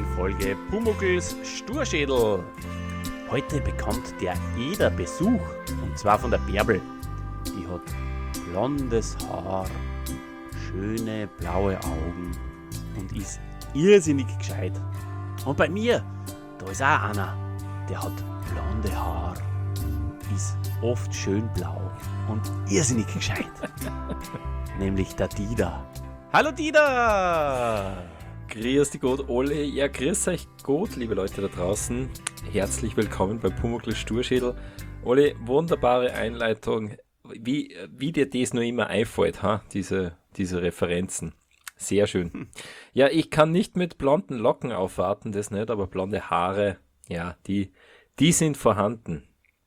neuen Folge Pumuckls Sturschädel. Heute bekommt der Eder Besuch, und zwar von der Bärbel. Die hat blondes Haar, schöne blaue Augen und ist irrsinnig gescheit. Und bei mir, da ist auch einer, der hat blonde Haar, ist oft schön blau und irrsinnig gescheit. Nämlich der Dieter. Hallo Dieter! Grüß dich Gott, alle. Ja, grüß euch Gott, liebe Leute da draußen. Herzlich willkommen bei Pumuckls Sturschädel. Alle, wunderbare Einleitung. Wie dir das nur immer einfällt, diese Referenzen. Sehr schön. Ja, ich kann nicht mit blonden Locken aufwarten, das nicht, aber blonde Haare, ja, die sind vorhanden.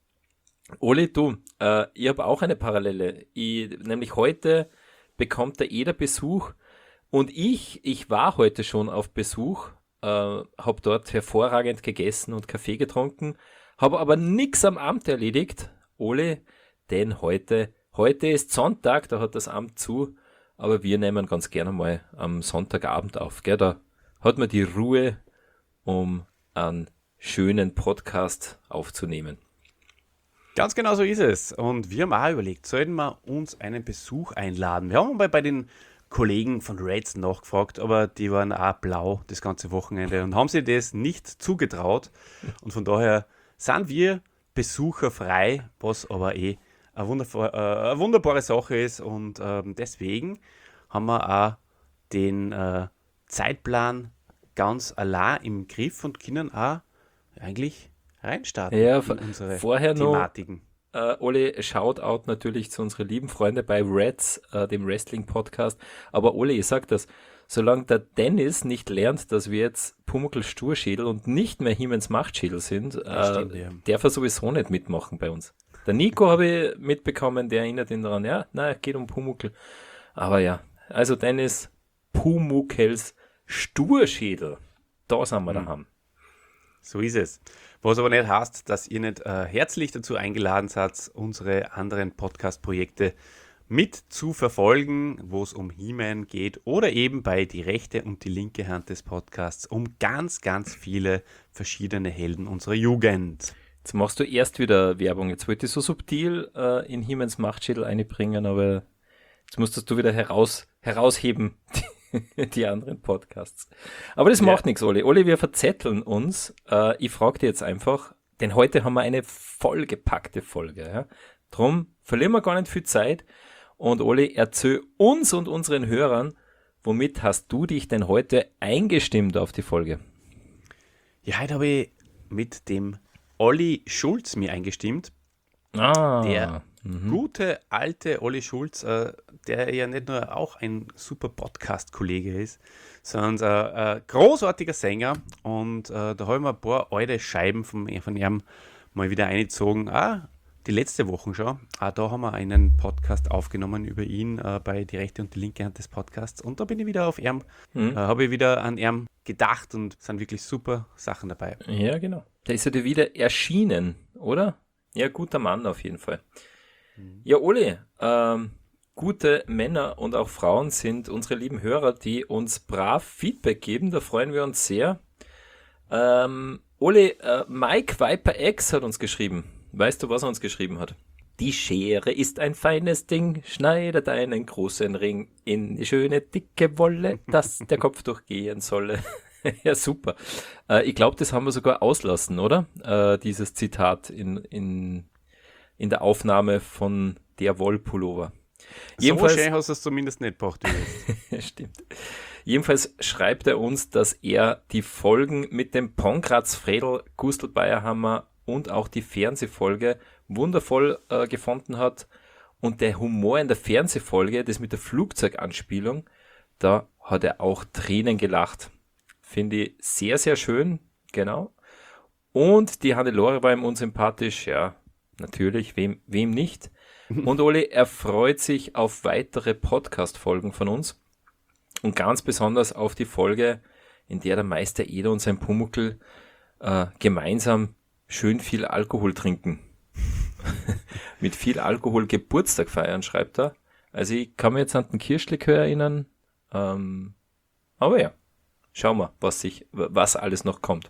Oli, du, ich habe auch eine Parallele. Nämlich heute bekommt der Eder Besuch und ich war heute schon auf Besuch, habe dort hervorragend gegessen und Kaffee getrunken, habe aber nichts am Amt erledigt, Oli, denn heute ist Sonntag, da hat das Amt zu, aber wir nehmen ganz gerne mal am Sonntagabend auf, gell? Da hat man die Ruhe, um einen schönen Podcast aufzunehmen. Ganz genau so ist es. Und wir haben auch überlegt, sollten wir uns einen Besuch einladen. Wir haben mal bei den Kollegen von Reds nachgefragt, aber die waren auch blau das ganze Wochenende und haben sich das nicht zugetraut. Und von daher sind wir besucherfrei, was aber eine wunderbare Sache ist. Und deswegen haben wir auch den Zeitplan ganz allein im Griff und können auch eigentlich reinstarten Ja, in unsere vorher Thematiken. Ole, Shoutout natürlich zu unseren lieben Freunden bei Reds, dem Wrestling-Podcast. Aber Ole, ich sag das, solange der Dennis nicht lernt, dass wir jetzt Pumuckls Sturschädel und nicht mehr Hiemens Machtschädel sind, Stimmt, ja. darf er sowieso nicht mitmachen bei uns. Der Nico habe ich mitbekommen, der erinnert ihn daran, ja, es geht um Pumuckl. Aber ja, also Dennis, Pumuckls Sturschädel, da sind wir daheim. So ist es. Was aber nicht heißt, dass ihr nicht herzlich dazu eingeladen seid, unsere anderen Podcast-Projekte mit zu verfolgen, wo es um He-Man geht oder eben bei die rechte und die linke Hand des Podcasts um ganz, ganz viele verschiedene Helden unserer Jugend. Jetzt machst du erst wieder Werbung. Jetzt wollte ich so subtil in Hiemens Machtschädel einbringen, aber jetzt musstest du wieder herausheben, die anderen Podcasts. Aber das macht nichts, Oli. Oli, wir verzetteln uns. Ich frage dir jetzt einfach, denn heute haben wir eine vollgepackte Folge. Ja? Drum verlieren wir gar nicht viel Zeit. Und Oli, erzähl uns und unseren Hörern, womit hast du dich denn heute eingestimmt auf die Folge? Ja, heute habe ich mit dem Olli Schulz mir eingestimmt. Der gute alte Olli Schulz, der ja nicht nur auch ein super Podcast-Kollege ist, sondern ein großartiger Sänger. Und da habe ich mir ein paar alte Scheiben von ihm mal wieder eingezogen. Die letzte Woche schon. Da haben wir einen Podcast aufgenommen über ihn bei die rechte und die linke Hand des Podcasts. Und da bin ich wieder auf ihm, habe ich wieder an ihm gedacht und sind wirklich super Sachen dabei. Ja, genau. Da ist er dir wieder erschienen, oder? Ja, guter Mann auf jeden Fall. Ja, Oli, gute Männer und auch Frauen sind unsere lieben Hörer, die uns brav Feedback geben. Da freuen wir uns sehr. Oli, Mike Viper X hat uns geschrieben. Weißt du, was er uns geschrieben hat? Die Schere ist ein feines Ding, schneidet einen großen Ring in die schöne dicke Wolle, dass der Kopf durchgehen solle. Ja, super. Ich glaube, das haben wir sogar auslassen, oder? Dieses Zitat in der Aufnahme von der Wollpullover. So schön hast du es zumindest nicht gebracht. Stimmt. Jedenfalls schreibt er uns, dass er die Folgen mit dem Pankraz Fredel, Gustl Bayerhammer und auch die Fernsehfolge wundervoll gefunden hat. Und der Humor in der Fernsehfolge, das mit der Flugzeuganspielung, da hat er auch Tränen gelacht. Finde ich sehr, sehr schön, genau. Und die Hannelore war ihm unsympathisch, ja, natürlich, wem nicht. Und Oli, er freut sich auf weitere Podcast-Folgen von uns und ganz besonders auf die Folge, in der der Meister Eder und sein Pumuckl gemeinsam schön viel Alkohol trinken. Mit viel Alkohol Geburtstag feiern, schreibt er. Also ich kann mich jetzt an den Kirschlikör erinnern, aber ja. schauen wir, was alles noch kommt.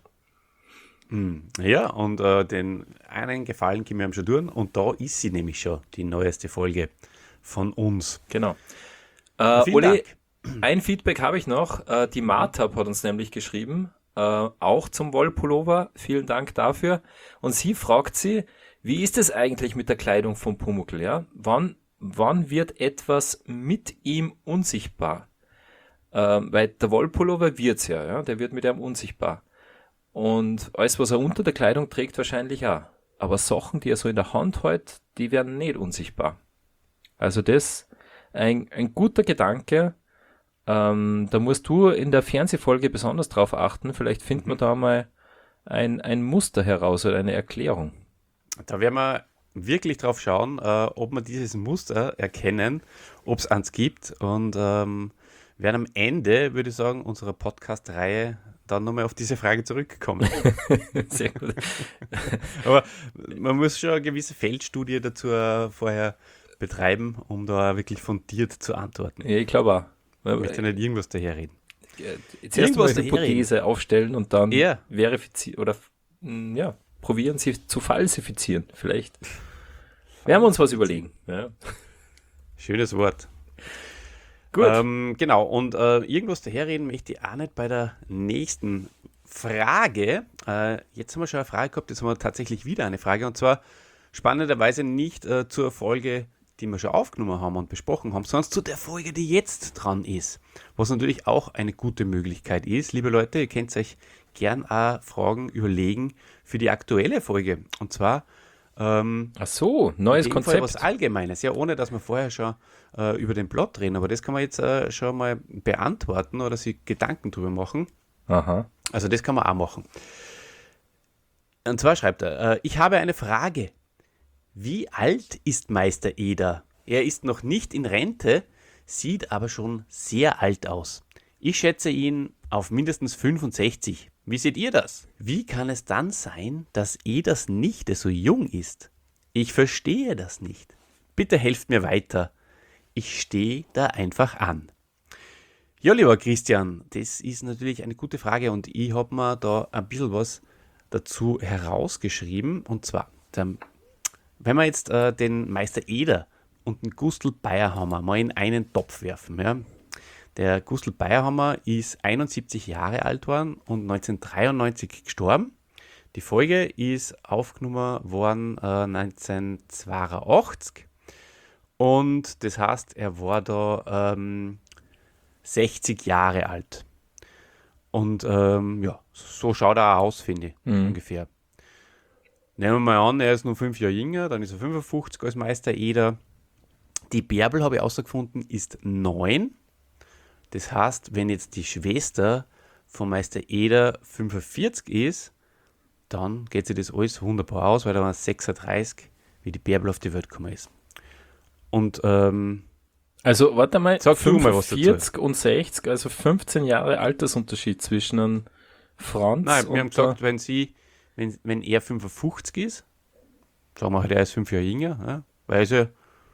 Ja, und den einen Gefallen können wir ihm schon tun. Und da ist sie nämlich schon, die neueste Folge von uns. Genau. Vielen Uli, Dank. ein Feedback habe ich noch. Die Martab hat uns nämlich geschrieben, auch zum Wollpullover. Vielen Dank dafür. Und sie fragt sie, wie ist es eigentlich mit der Kleidung von Pumuckl? Ja? Wann wird etwas mit ihm unsichtbar? Weil der Wollpullover wird's ja, der wird mit einem unsichtbar. Und alles, was er unter der Kleidung trägt, wahrscheinlich auch. Aber Sachen, die er so in der Hand hält, die werden nicht unsichtbar. Also das ein guter Gedanke. Da musst du in der Fernsehfolge besonders drauf achten. Vielleicht finden wir da mal ein Muster heraus oder eine Erklärung. Da werden wir wirklich drauf schauen, ob wir dieses Muster erkennen, ob es eins gibt. Und werden am Ende, würde ich sagen, unserer Podcast-Reihe dann nochmal auf diese Frage zurückkommen. Sehr gut. Aber man muss schon eine gewisse Feldstudie dazu vorher betreiben, um da wirklich fundiert zu antworten. Ja, ich glaube auch. Ich möchte nicht irgendwas daherreden. Zuerst mal eine Hypothese aufstellen und dann verifizieren oder probieren sie zu falsifizieren. Vielleicht werden wir uns was überlegen. Ja. Schönes Wort. Gut. Genau, und irgendwas daherreden möchte ich auch nicht bei der nächsten Frage. Jetzt haben wir schon eine Frage gehabt, jetzt haben wir tatsächlich wieder eine Frage, und zwar spannenderweise nicht zur Folge, die wir schon aufgenommen haben und besprochen haben, sondern zu der Folge, die jetzt dran ist. Was natürlich auch eine gute Möglichkeit ist. Liebe Leute, ihr könnt euch gern auch Fragen überlegen für die aktuelle Folge. Und zwar ach so, neues Konzept. Was Allgemeines, ja, ohne dass wir vorher schon über den Plot reden. Aber das kann man jetzt schon mal beantworten oder sich Gedanken drüber machen. Aha. Also das kann man auch machen. Und zwar schreibt er, ich habe eine Frage. Wie alt ist Meister Eder? Er ist noch nicht in Rente, sieht aber schon sehr alt aus. Ich schätze ihn auf mindestens 65. Wie seht ihr das? Wie kann es dann sein, dass Eders Nichte so jung ist? Ich verstehe das nicht. Bitte helft mir weiter. Ich stehe da einfach an. Ja, lieber Christian, das ist natürlich eine gute Frage und ich habe mir da ein bisschen was dazu herausgeschrieben. Und zwar, wenn wir jetzt den Meister Eder und den Gustl Bayerhammer mal in einen Topf werfen. Ja. Der Gustl Bayerhammer ist 71 Jahre alt worden und 1993 gestorben. Die Folge ist aufgenommen worden 1982 und das heißt, er war da 60 Jahre alt. Und so schaut er auch aus, finde ich, ungefähr. Nehmen wir mal an, er ist nur 5 Jahre jünger, dann ist er 55 als Meister Eder. Die Bärbel, habe ich herausgefunden, ist 9. Das heißt, wenn jetzt die Schwester von Meister Eder 45 ist, dann geht sich das alles wunderbar aus, weil da war 36, wie die Bärbel auf die Welt gekommen ist. Und also warte mal, sag 45 und 60, also 15 Jahre Altersunterschied zwischen einem Franz Nein, und wir haben gesagt, wenn er 55 ist, sagen wir halt, er ist 5 Jahre jünger, ja, weil er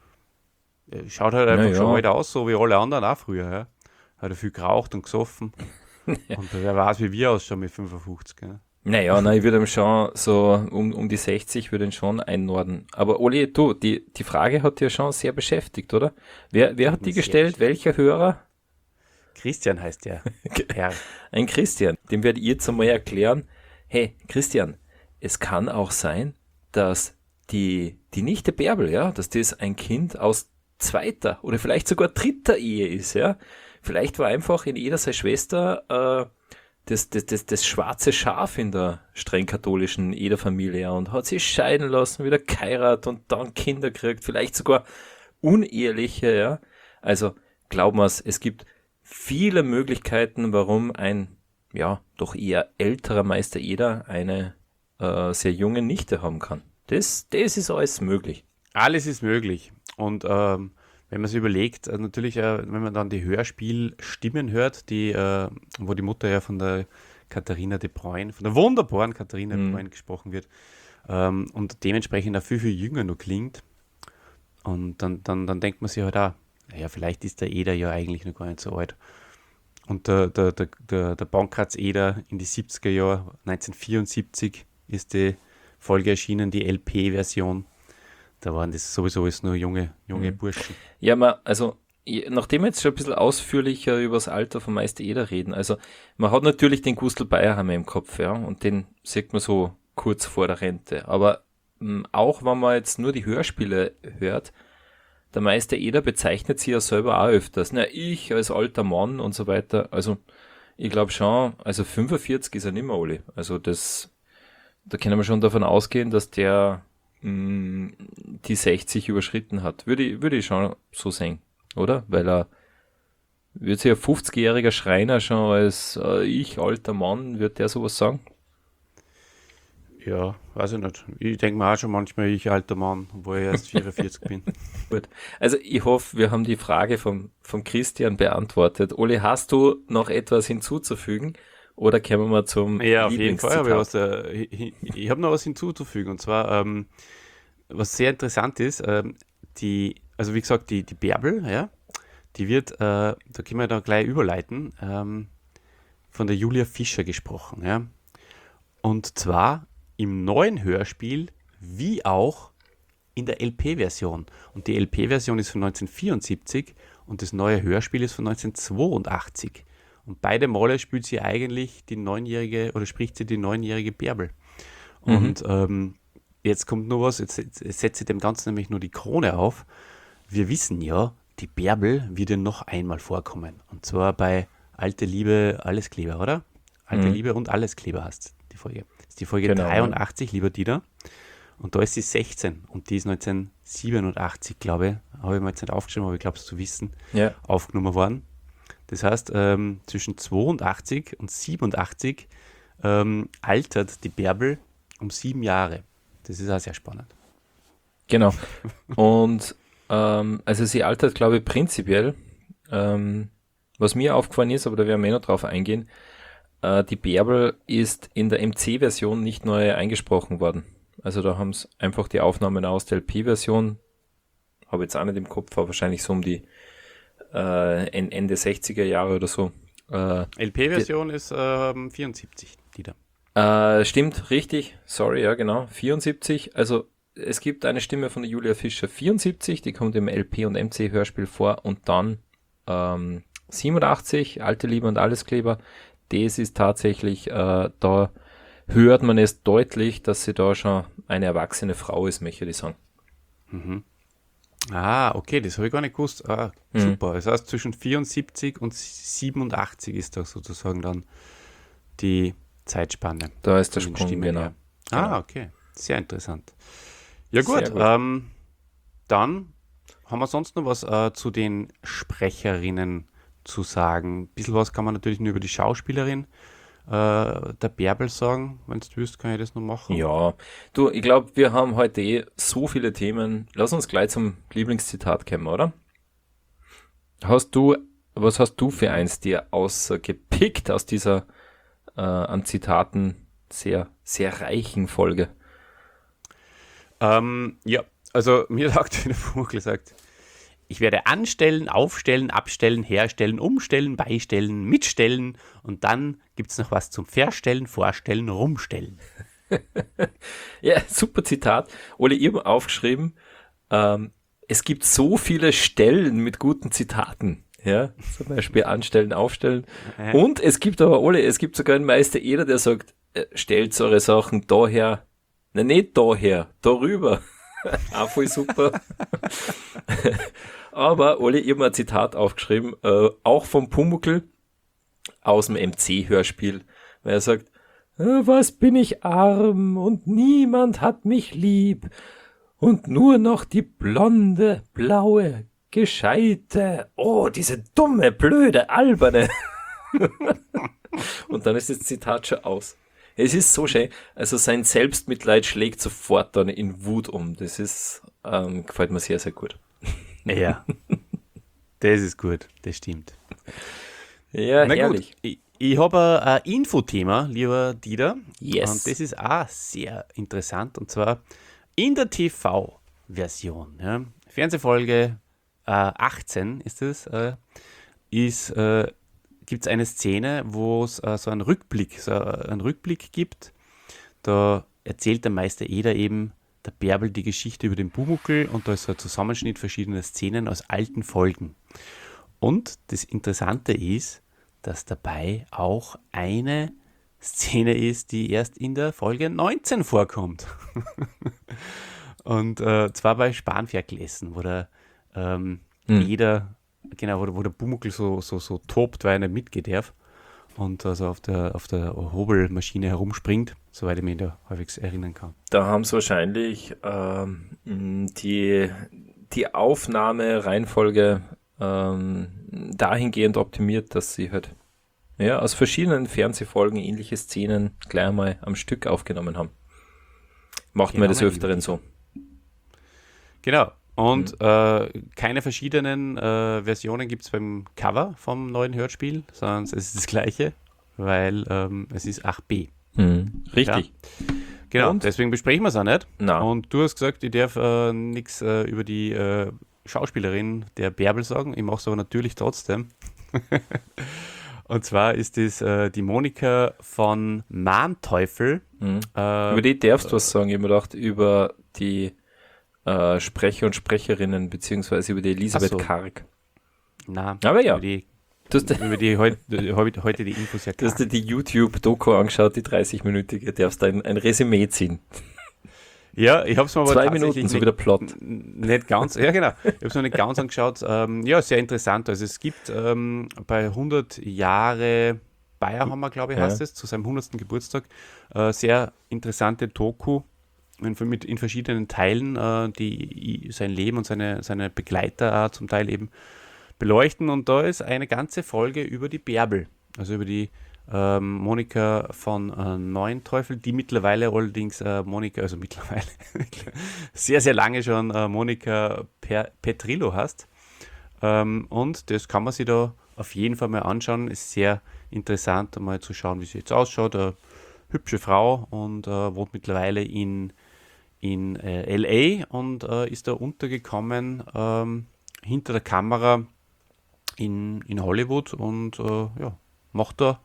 schaut halt einfach schon alt aus, so wie alle anderen auch früher. Ja. Hat er viel geraucht und gesoffen. Und wer weiß, wie wir ausschauen mit 55. Ja. Naja, ich würde ihm schon so um die 60 würde ihn schon einordnen. Aber Oli, du, die Frage hat dich ja schon sehr beschäftigt, oder? Wer hat die gestellt? Welcher Hörer? Christian heißt der Herr. Ein Christian. Dem werde ich jetzt einmal erklären, hey, Christian, es kann auch sein, dass die Nichte Bärbel, ja, dass das ein Kind aus zweiter oder vielleicht sogar dritter Ehe ist, ja. Vielleicht war einfach in Eder seine Schwester das schwarze Schaf in der streng katholischen Eder-Familie und hat sich scheiden lassen, wieder geheiratet und dann Kinder gekriegt, vielleicht sogar uneheliche, ja. Also glauben wir es gibt viele Möglichkeiten, warum ein doch eher älterer Meister Eder eine sehr junge Nichte haben kann. Das ist alles möglich. Alles ist möglich. Und wenn man sich überlegt, natürlich, wenn man dann die Hörspielstimmen hört, wo die Mutter ja von der Katharina de Bruyne, von der wunderbaren Katharina de Bruyne gesprochen wird, und dementsprechend auch viel, viel jünger nur klingt. Und dann denkt man sich halt auch, naja, vielleicht ist der Eder ja eigentlich noch gar nicht so alt. Und der Pankraz Eder in die 70er Jahre, 1974 ist die Folge erschienen, die LP-Version. Da waren das sowieso alles nur junge Burschen. Ja, nachdem wir jetzt schon ein bisschen ausführlicher über das Alter von Meister Eder reden, also man hat natürlich den Gustl Bayerhammer im Kopf, ja, und den sieht man so kurz vor der Rente. Aber auch wenn man jetzt nur die Hörspiele hört, der Meister Eder bezeichnet sich ja selber auch öfters. Na, ich als alter Mann und so weiter. Also ich glaube schon, also 45 ist er nicht mehr, Oli. Also da können wir schon davon ausgehen, dass der die 60 überschritten hat. Würde ich schon so sehen, oder? Weil er wird sich ein 50-jähriger Schreiner schon als ich alter Mann, wird der sowas sagen? Ja, weiß ich nicht. Ich denke mir auch schon manchmal, ich alter Mann, obwohl ich erst 44 bin. Gut. Also ich hoffe, wir haben die Frage vom Christian beantwortet. Oli, hast du noch etwas hinzuzufügen? Oder kommen wir zum Ja, auf jeden Fall habe ich habe noch was hinzuzufügen. Und zwar, was sehr interessant ist, also wie gesagt, die Bärbel, ja, die wird, da können wir dann gleich überleiten, von der Julia Fischer gesprochen. Ja. Und zwar im neuen Hörspiel wie auch in der LP-Version. Und die LP-Version ist von 1974 und das neue Hörspiel ist von 1982. Und beide Male spielt sie eigentlich die 9-jährige oder spricht sie die 9-jährige Bärbel. Und jetzt kommt nur was, jetzt setzt sie dem Ganzen nämlich nur die Krone auf. Wir wissen ja, die Bärbel wird ja noch einmal vorkommen. Und zwar bei Alte Liebe, Alleskleber, oder? Alte Liebe und Alleskleber heißt die Folge. Das ist die Folge genau, 83, lieber Dieter. Und da ist sie 16 und die ist 1987, glaube ich, habe ich mir jetzt nicht aufgeschrieben, aber ich glaube es zu wissen, aufgenommen worden. Das heißt, zwischen 82 und 87 altert die Bärbel um 7 Jahre. Das ist auch sehr spannend. Genau. Und also sie altert, glaube ich, prinzipiell. Was mir aufgefallen ist, aber da werden wir noch drauf eingehen, die Bärbel ist in der MC-Version nicht neu eingesprochen worden. Also da haben es einfach die Aufnahmen aus der LP-Version, habe jetzt auch nicht im Kopf, aber wahrscheinlich so um die Ende 60er Jahre oder so. LP-Version ist 74, Dieter. Stimmt, richtig. Sorry, ja genau. 74. Also es gibt eine Stimme von der Julia Fischer 74, die kommt im LP und MC-Hörspiel vor und dann 87, Alte Liebe und Alleskleber. Das ist tatsächlich, da hört man es deutlich, dass sie da schon eine erwachsene Frau ist, möchte ich sagen. Mhm. Ah, okay, das habe ich gar nicht gewusst. Ah, super. Das heißt, zwischen 74 und 87 ist da sozusagen dann die Zeitspanne. Da ist der Sprung, genau. Ah, okay. Sehr interessant. Ja gut, dann haben wir sonst noch was zu den Sprecherinnen zu sagen. Ein bisschen was kann man natürlich nur über die Schauspielerin der Bärbel sagen. Wenn du willst, kann ich das noch machen. Ja, du, ich glaube, wir haben heute so viele Themen. Lass uns gleich zum Lieblingszitat kommen, oder? Was hast du für eins dir ausgepickt aus dieser an Zitaten sehr, sehr reichen Folge? Ja, also mir hat aktuell gesagt, ich werde anstellen, aufstellen, abstellen, herstellen, umstellen, beistellen, mitstellen und dann gibt es noch was zum Verstellen, Vorstellen, Rumstellen. Ja, super Zitat. Ole, ihr habt aufgeschrieben, es gibt so viele Stellen mit guten Zitaten. Ja, zum Beispiel anstellen, aufstellen. Und es gibt aber, Ole, es gibt sogar einen Meister Eder, der sagt, stellt eure Sachen daher, na nicht daher, darüber. Auch voll super. Aber, Oli, ich habe mir ein Zitat aufgeschrieben, auch vom Pumuckl aus dem MC-Hörspiel, weil er sagt, was bin ich arm und niemand hat mich lieb und nur noch die blonde, blaue, gescheite, diese dumme, blöde, alberne. Und dann ist das Zitat schon aus. Es ist so schön, also sein Selbstmitleid schlägt sofort dann in Wut um. Das ist, gefällt mir sehr, sehr gut. Ja, das ist gut, das stimmt. Ja, na herrlich. Gut. Ich habe ein Infothema, lieber Dieter. Yes. Und das ist auch sehr interessant. Und zwar in der TV-Version. Ja, Fernsehfolge 18 ist es. gibt es eine Szene, wo es so einen Rückblick gibt. Da erzählt der Meister Eder eben der Bärbel die Geschichte über den Pumuckl und da ist so ein Zusammenschnitt verschiedener Szenen aus alten Folgen. Und das Interessante ist, dass dabei auch eine Szene ist, die erst in der Folge 19 vorkommt. Und zwar bei Spanferkelessen, wo der Eder, genau, wo der Pumuckl so tobt, weil er nicht mitgehen darf und also auf der Hobelmaschine herumspringt, soweit ich mich da häufig erinnern kann. Da haben sie wahrscheinlich die Aufnahmereihenfolge dahingehend optimiert, dass sie halt aus verschiedenen Fernsehfolgen ähnliche Szenen gleich einmal am Stück aufgenommen haben. Macht man des Öfteren so. Genau. Und keine verschiedenen Versionen gibt es beim Cover vom neuen Hörspiel, sondern es ist das gleiche, weil es ist 8b. Richtig. Ja. Genau, und? Deswegen besprechen wir es auch nicht. Nein. Und du hast gesagt, ich darf nichts über die Schauspielerin der Bärbel sagen. Ich mache es aber natürlich trotzdem. Und zwar ist es die Monika von Manteuffel. Über die darfst du was sagen. Ich habe mir gedacht, über die Sprecher und Sprecherinnen, beziehungsweise über die Elisabeth Karg. Nein, aber ja. Über die heute die Infos ja. Du hast dir die YouTube-Doku angeschaut, die 30-minütige, darfst ein Resümee ziehen. Ja, ich habe es mir aber 2 Minuten, so wie der Plot. Nicht ganz, ja genau, ich habe es noch nicht ganz angeschaut. Sehr interessant. Also es gibt bei 100 Jahre Bayerhammer, glaube ich, heißt es, zu seinem 100. Geburtstag, sehr interessante Doku in verschiedenen Teilen, die sein Leben und seine Begleiter zum Teil eben beleuchten. Und da ist eine ganze Folge über die Bärbel, also über die Monika von Neuenteufel, die mittlerweile allerdings mittlerweile sehr, sehr lange schon Monika Petrillo heißt. Und das kann man sich da auf jeden Fall mal anschauen. Ist sehr interessant, mal zu schauen, wie sie jetzt ausschaut. Eine hübsche Frau und wohnt mittlerweile in L.A. und ist da untergekommen hinter der Kamera in Hollywood und macht da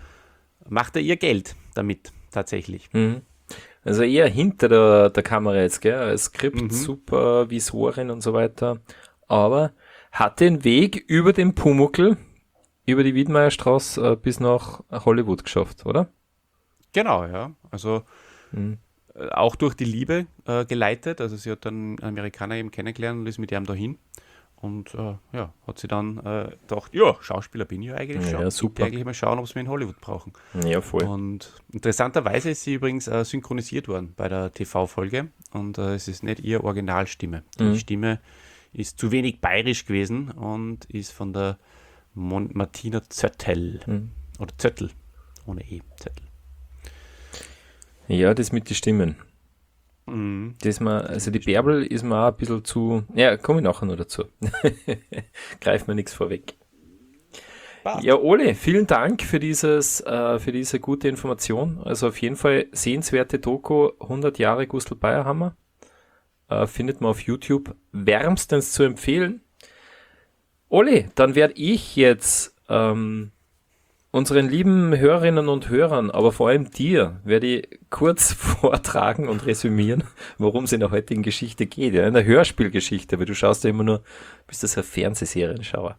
ihr Geld damit tatsächlich. Also eher hinter der Kamera jetzt, gell? Als Skript-Supervisorin und so weiter. Aber hat den Weg über den Pumuckl, über die Wiedmeierstraße bis nach Hollywood geschafft, oder? Genau, ja. Also auch durch die Liebe geleitet. Also sie hat dann einen Amerikaner eben kennengelernt und ist mit ihm dahin. Und hat sie dann gedacht, Schauspieler bin ich ja eigentlich schon. Ja, super. Ich eigentlich mal schauen, ob sie mich in Hollywood brauchen. Ja, voll. Und interessanterweise ist sie übrigens synchronisiert worden bei der TV-Folge. Und es ist nicht ihre Originalstimme. Die Stimme ist zu wenig bayerisch gewesen und ist von der Martina Zöttl. Oder Zöttl. Ohne E. Zöttl. Ja, das mit den Stimmen. Also die Bärbel ist mir auch ein bisschen zu... Ja, komme ich nachher noch dazu. Greif mir nichts vorweg. Ja, Ole, vielen Dank für diese gute Information. Also auf jeden Fall sehenswerte Doku, 100 Jahre Gustl Bayerhammer. Findet man auf YouTube. Wärmstens zu empfehlen. Ole, dann werde ich jetzt unseren lieben Hörerinnen und Hörern, aber vor allem dir, werde ich kurz vortragen und resümieren, worum es in der heutigen Geschichte geht. Ja, in der Hörspielgeschichte, weil du schaust ja immer nur, bist das ein Fernsehserienschauer.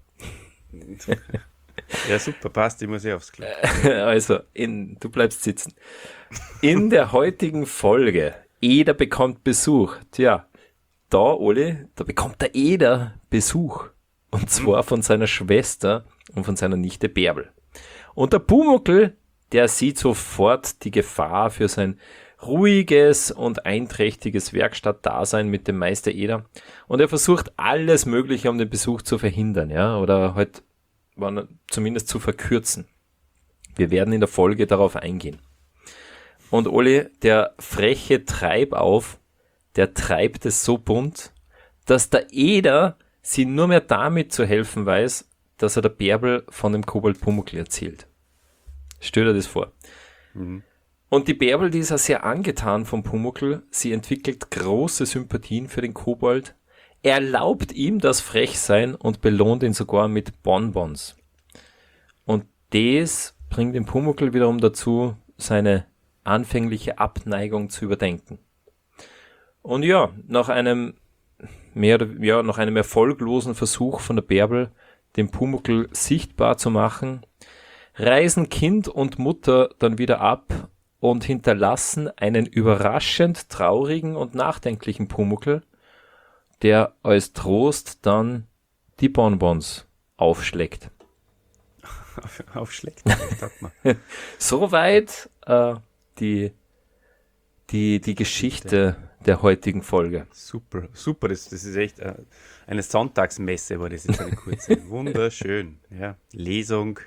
Ja, super, passt, ich muss aufs Klo. Also, du bleibst sitzen. In der heutigen Folge, Eder bekommt Besuch. Tja, da bekommt der Eder Besuch. Und zwar von seiner Schwester und von seiner Nichte Bärbel. Und der Pumuckl, der sieht sofort die Gefahr für sein ruhiges und einträchtiges Werkstattdasein mit dem Meister Eder. Und er versucht alles Mögliche, um den Besuch zu verhindern, ja, oder halt zumindest zu verkürzen. Wir werden in der Folge darauf eingehen. Und Ole, der freche Treibauf, der treibt es so bunt, dass der Eder sie nur mehr damit zu helfen weiß, dass er der Bärbel von dem Kobold Pumuckl erzählt. Stell dir das vor. Und die Bärbel, die ist ja sehr angetan vom Pumuckl. Sie entwickelt große Sympathien für den Kobold, erlaubt ihm das Frechsein und belohnt ihn sogar mit Bonbons. Und das bringt den Pumuckl wiederum dazu, seine anfängliche Abneigung zu überdenken. Und ja, nach einem erfolglosen Versuch von der Bärbel, den Pumuckl sichtbar zu machen, reisen Kind und Mutter dann wieder ab und hinterlassen einen überraschend traurigen und nachdenklichen Pumuckl, der als Trost dann die Bonbons aufschlägt. Aufschlägt, sagt man. Soweit die Geschichte der heutigen Folge. Super, das ist echt eine Sonntagsmesse, war das jetzt eine kurze. Wunderschön, ja. Lesung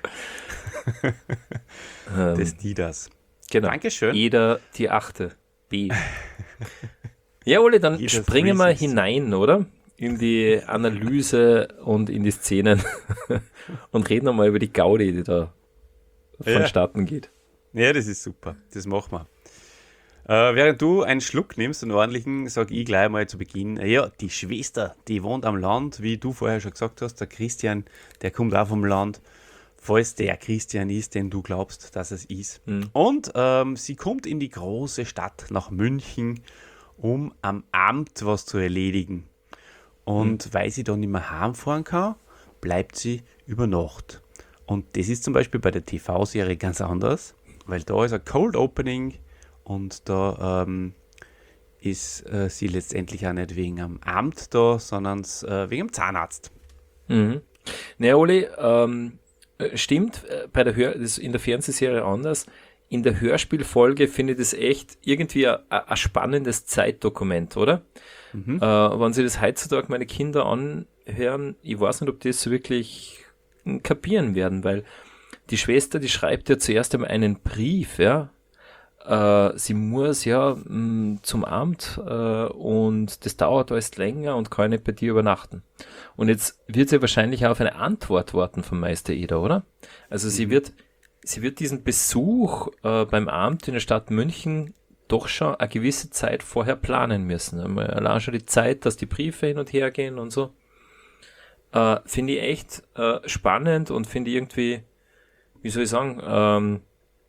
des Didas. Genau. Dankeschön. Jeder die 8. B. Ja, Oli, dann springen wir hinein, oder? In die Analyse und in die Szenen und reden nochmal über die Gaudi, die da vonstatten geht. Ja, das ist super. Das machen wir. Während du einen Schluck nimmst, einen ordentlichen, sage ich gleich mal zu Beginn, ja, die Schwester, die wohnt am Land, wie du vorher schon gesagt hast, der Christian, der kommt auch vom Land, falls der Christian ist, den du glaubst, dass es ist. Und sie kommt in die große Stadt nach München, um am Amt was zu erledigen. Und weil sie dann nicht mehr heimfahren kann, bleibt sie über Nacht. Und das ist zum Beispiel bei der TV-Serie ganz anders, weil da ist ein Cold Opening und da ist sie letztendlich auch nicht wegen am Amt da, sondern wegen dem Zahnarzt. Mhm. Naja, Oli, stimmt, in der Fernsehserie anders. In der Hörspielfolge finde ich das echt irgendwie ein spannendes Zeitdokument, oder? Wenn sie das heutzutage meine Kinder anhören, ich weiß nicht, ob die das so wirklich kapieren werden, weil die Schwester, die schreibt ja zuerst einmal einen Brief, ja. Sie muss ja zum Amt und das dauert alles länger und kann nicht bei dir übernachten. Und jetzt wird sie wahrscheinlich auch auf eine Antwort warten vom Meister Eder, oder? Also sie wird diesen Besuch beim Amt in der Stadt München doch schon eine gewisse Zeit vorher planen müssen. Allein schon die Zeit, dass die Briefe hin und her gehen und so. Finde ich echt spannend und finde irgendwie, wie soll ich sagen,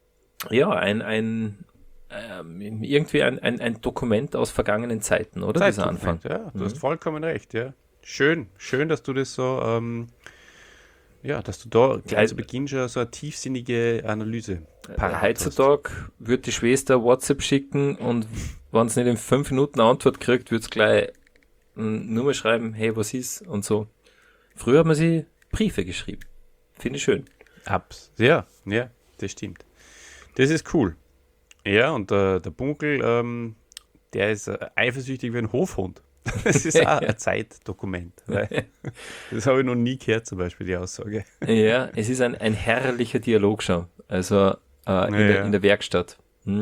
irgendwie ein Dokument aus vergangenen Zeiten, oder? Dieser Anfang. Ja, du hast vollkommen recht, ja. Schön, dass du das so, dass du da gleich zu Beginn schon so eine tiefsinnige Analyse parat heutzutage wird die Schwester WhatsApp schicken und wenn es nicht in 5 Minuten eine Antwort kriegt, wird es gleich nur mal schreiben, hey, was ist und so. Früher hat man sie Briefe geschrieben. Finde ich schön. Ja, das stimmt. Das ist cool. Ja, und der Pumuckl, der ist eifersüchtig wie ein Hofhund. Das ist auch ein Zeitdokument. Das habe ich noch nie gehört, zum Beispiel, die Aussage. Ja, es ist ein herrlicher Dialog schon. Also in der Werkstatt.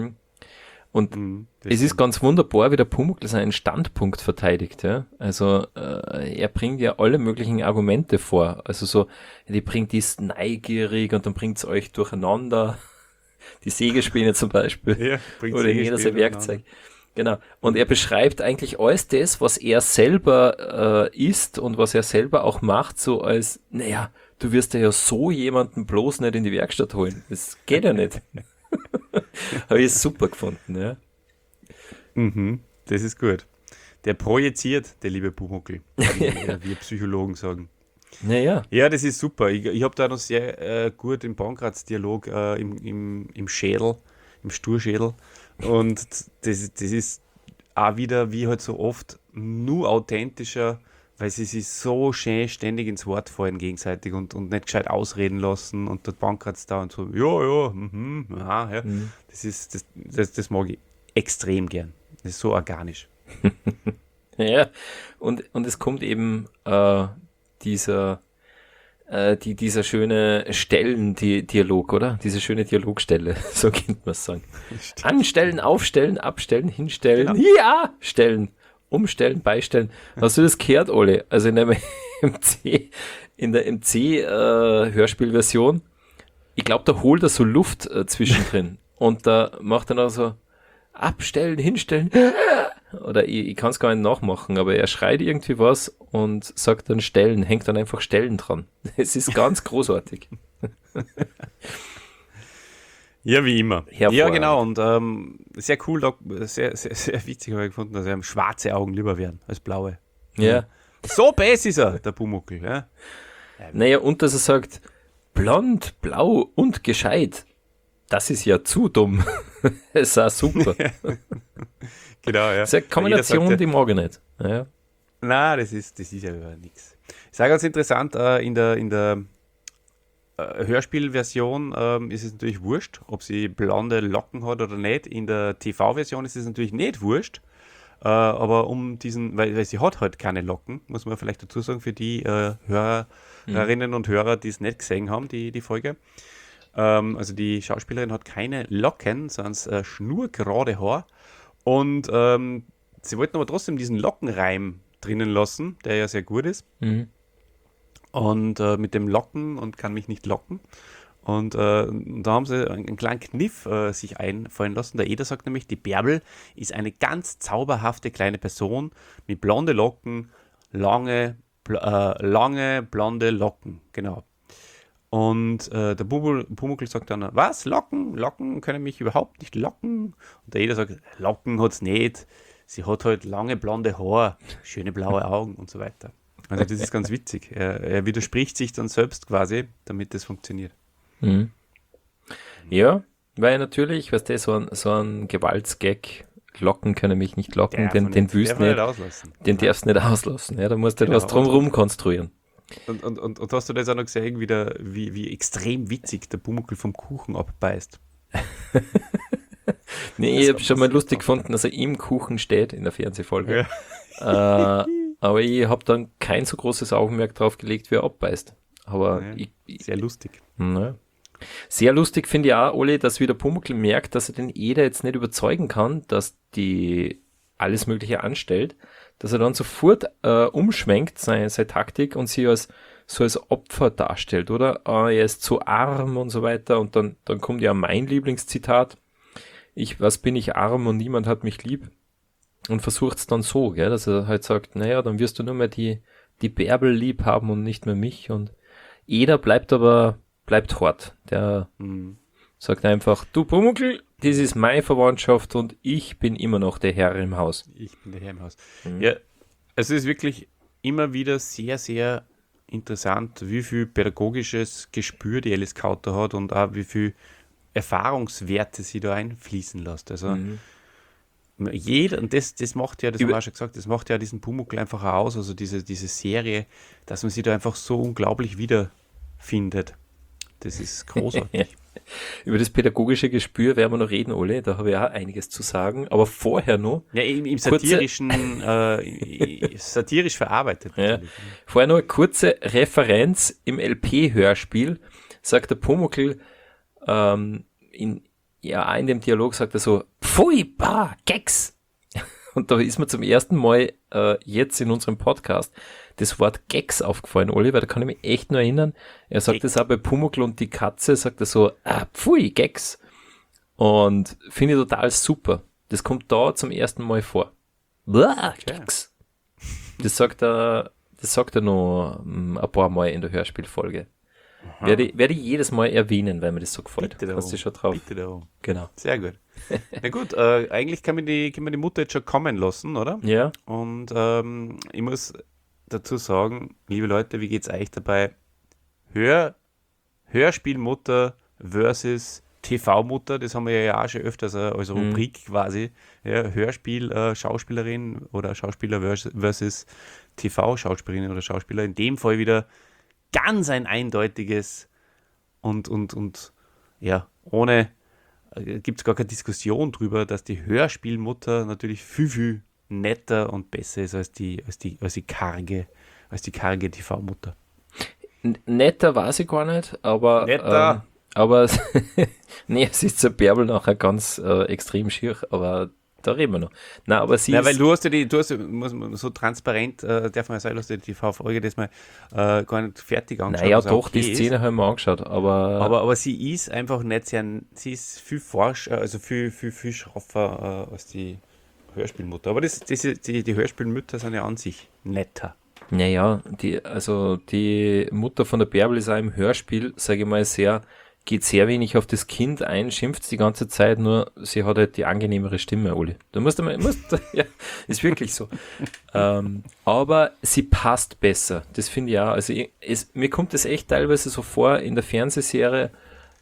Und es ist ganz wunderbar, wie der Pumuckl seinen Standpunkt verteidigt. Ja? Also er bringt ja alle möglichen Argumente vor. Also so, die bringt dies neugierig und dann bringt es euch durcheinander. Die Sägespäne zum Beispiel. Ja, oder jeder sein Werkzeug. Genau. Und er beschreibt eigentlich alles das, was er selber ist und was er selber auch macht, so als, naja, du wirst ja so jemanden bloß nicht in die Werkstatt holen. Das geht ja nicht. Habe ich super gefunden, ja. Das ist gut. Der projiziert, der liebe Pumuckl, wie wir Psychologen sagen. Naja. Ja, das ist super. Ich habe da noch sehr gut den Pankraz-Dialog im Schädel, im Sturschädel. Und das ist auch wieder, wie halt so oft, nur authentischer, weil sie sich so schön ständig ins Wort fallen gegenseitig und nicht gescheit ausreden lassen und dort Pankraz da und so, ja. Das mag ich extrem gern. Das ist so organisch. Ja, und es kommt eben dieser schöne Dialog, oder? Diese schöne Dialogstelle, so könnte man es sagen. Stimmt. Anstellen, aufstellen, abstellen, hinstellen, genau. Ja, stellen, umstellen, beistellen. Hast du das gehört, Ole? Also in der MC-Hörspielversion, ich glaube, da holt er so Luft zwischendrin und da macht er noch so abstellen, hinstellen, oder ich kann es gar nicht nachmachen, aber er schreit irgendwie was und sagt dann Stellen, hängt dann einfach Stellen dran. Es ist ganz großartig. Ja, wie immer. Ja, genau. Und sehr cool, sehr, sehr, sehr witzig habe ich gefunden, dass ihm schwarze Augen lieber wären als blaue. Ja. So bäß ist er, der Pumuckl. Ja. Naja, und dass er sagt, blond, blau und gescheit. Das ist ja zu dumm. Das ist auch super. Genau, ja. Das ist eine Kombination, die mag ich nicht. Ja. Nein, das ist ja nichts. Ich sage ganz interessant, in der Hörspielversion ist es natürlich wurscht, ob sie blonde Locken hat oder nicht. In der TV-Version ist es natürlich nicht wurscht. Aber weil sie hat halt keine Locken, muss man vielleicht dazu sagen, für die Hörerinnen und Hörer, die es nicht gesehen haben, die Folge. Also die Schauspielerin hat keine Locken, sondern schnurgerade Haar. Und sie wollten aber trotzdem diesen Lockenreim drinnen lassen, der ja sehr gut ist. Mhm. Und mit dem Locken und kann mich nicht locken. Und da haben sie einen kleinen Kniff sich einfallen lassen. Der Eder sagt nämlich, die Bärbel ist eine ganz zauberhafte kleine Person mit blonde Locken, lange blonde Locken. Genau. Und der Pumuckl sagt dann, was, Locken? Locken können mich überhaupt nicht locken. Und der Eder sagt, Locken hat's nicht. Sie hat halt lange blonde Haare, schöne blaue Augen und so weiter. Also das ist ganz witzig. Er widerspricht sich dann selbst quasi, damit das funktioniert. Mhm. Ja, weil natürlich, weißt du, so ein Gewaltsgag, Locken können mich nicht locken, den willst nicht auslassen. Den darfst du nicht auslassen. Ja, da musst du genau. Was drumherum konstruieren. Und hast du das auch noch gesehen, wie extrem witzig der Pumuckl vom Kuchen abbeißt? Nee, ich habe schon mal lustig gefunden, dass er im Kuchen steht in der Fernsehfolge. Ja. Aber ich habe dann kein so großes Augenmerk drauf gelegt, wie er abbeißt. Aber ja, sehr lustig. Ne. Sehr lustig finde ich auch, Oli, dass wieder Pumuckl merkt, dass er den Eder jetzt nicht überzeugen kann, dass die alles Mögliche anstellt, dass er dann sofort umschwenkt, seine Taktik, und sie als Opfer darstellt, oder? Er ist zu arm und so weiter, und dann kommt ja mein Lieblingszitat, was bin ich arm und niemand hat mich lieb, und versucht es dann so, gell, dass er halt sagt, naja, dann wirst du nur mehr die Bärbel lieb haben und nicht mehr mich, und Eder bleibt hart. Der sagt einfach, du Pumuckl, das ist meine Verwandtschaft und ich bin immer noch der Herr im Haus. Ich bin der Herr im Haus. Ja, es ist wirklich immer wieder sehr, sehr interessant, wie viel pädagogisches Gespür die Alice Kauter hat und auch wie viel Erfahrungswerte sie da einfließen lässt. Also jeder, und das macht ja, das haben wir auch schon gesagt, das macht ja diesen Pumuckl einfach auch aus, also diese Serie, dass man sie da einfach so unglaublich wiederfindet. Das ist großartig. Über das pädagogische Gespür werden wir noch reden, Ole, da habe ich auch einiges zu sagen, aber vorher noch... Ja, im satirischen, satirisch verarbeitet. Ja. Vorher noch eine kurze Referenz im LP-Hörspiel, sagt der Pumuckl, in dem Dialog sagt er so, Pfui, bah, Keks! Und da ist mir zum ersten Mal jetzt in unserem Podcast das Wort Gex aufgefallen, Oliver, da kann ich mich echt nur erinnern. Er sagt das auch bei Pumuckl und die Katze, sagt er so, pfui, Gex. Und finde ich total super. Das kommt da zum ersten Mal vor. Gex. Das sagt er noch ein paar Mal in der Hörspielfolge. Werde ich jedes Mal erwähnen, weil mir das so gefällt. Bitte hast du schon drauf. Bitte darum. Genau. Sehr gut. Na gut, eigentlich kann man die Mutter jetzt schon kommen lassen, oder? Ja. Und ich muss dazu sagen, liebe Leute, wie geht's euch dabei? Hörspielmutter versus TV-Mutter, das haben wir ja auch schon öfters als Rubrik quasi. Ja, Hörspiel, Schauspielerin oder Schauspieler versus TV-Schauspielerin oder Schauspieler. In dem Fall wieder ganz ein eindeutiges und ja, ohne, gibt es gar keine Diskussion drüber, dass die Hörspielmutter natürlich viel, viel netter und besser ist als die karge TV-Mutter. Netter weiß ich gar nicht, aber netter. nee, es ist zur Bärbel nachher ganz extrem schier, aber da reden wir noch. Nein, aber sie weil du hast muss man so transparent, darf man sagen, dass die TV-Folge das mal gar nicht fertig angeschaut. Naja, doch, okay, die Szene haben wir angeschaut, aber sie ist einfach nicht sehr, sie ist viel viel schroffer als die Hörspielmutter. Aber die Hörspielmütter sind ja an sich netter. Naja, die Mutter von der Bärbel ist auch im Hörspiel, sage ich mal, geht sehr wenig auf das Kind ein, schimpft die ganze Zeit, nur sie hat halt die angenehmere Stimme, Oli. Ja, ist wirklich so. Aber sie passt besser, das finde ich auch. Also mir kommt das echt teilweise so vor in der Fernsehserie,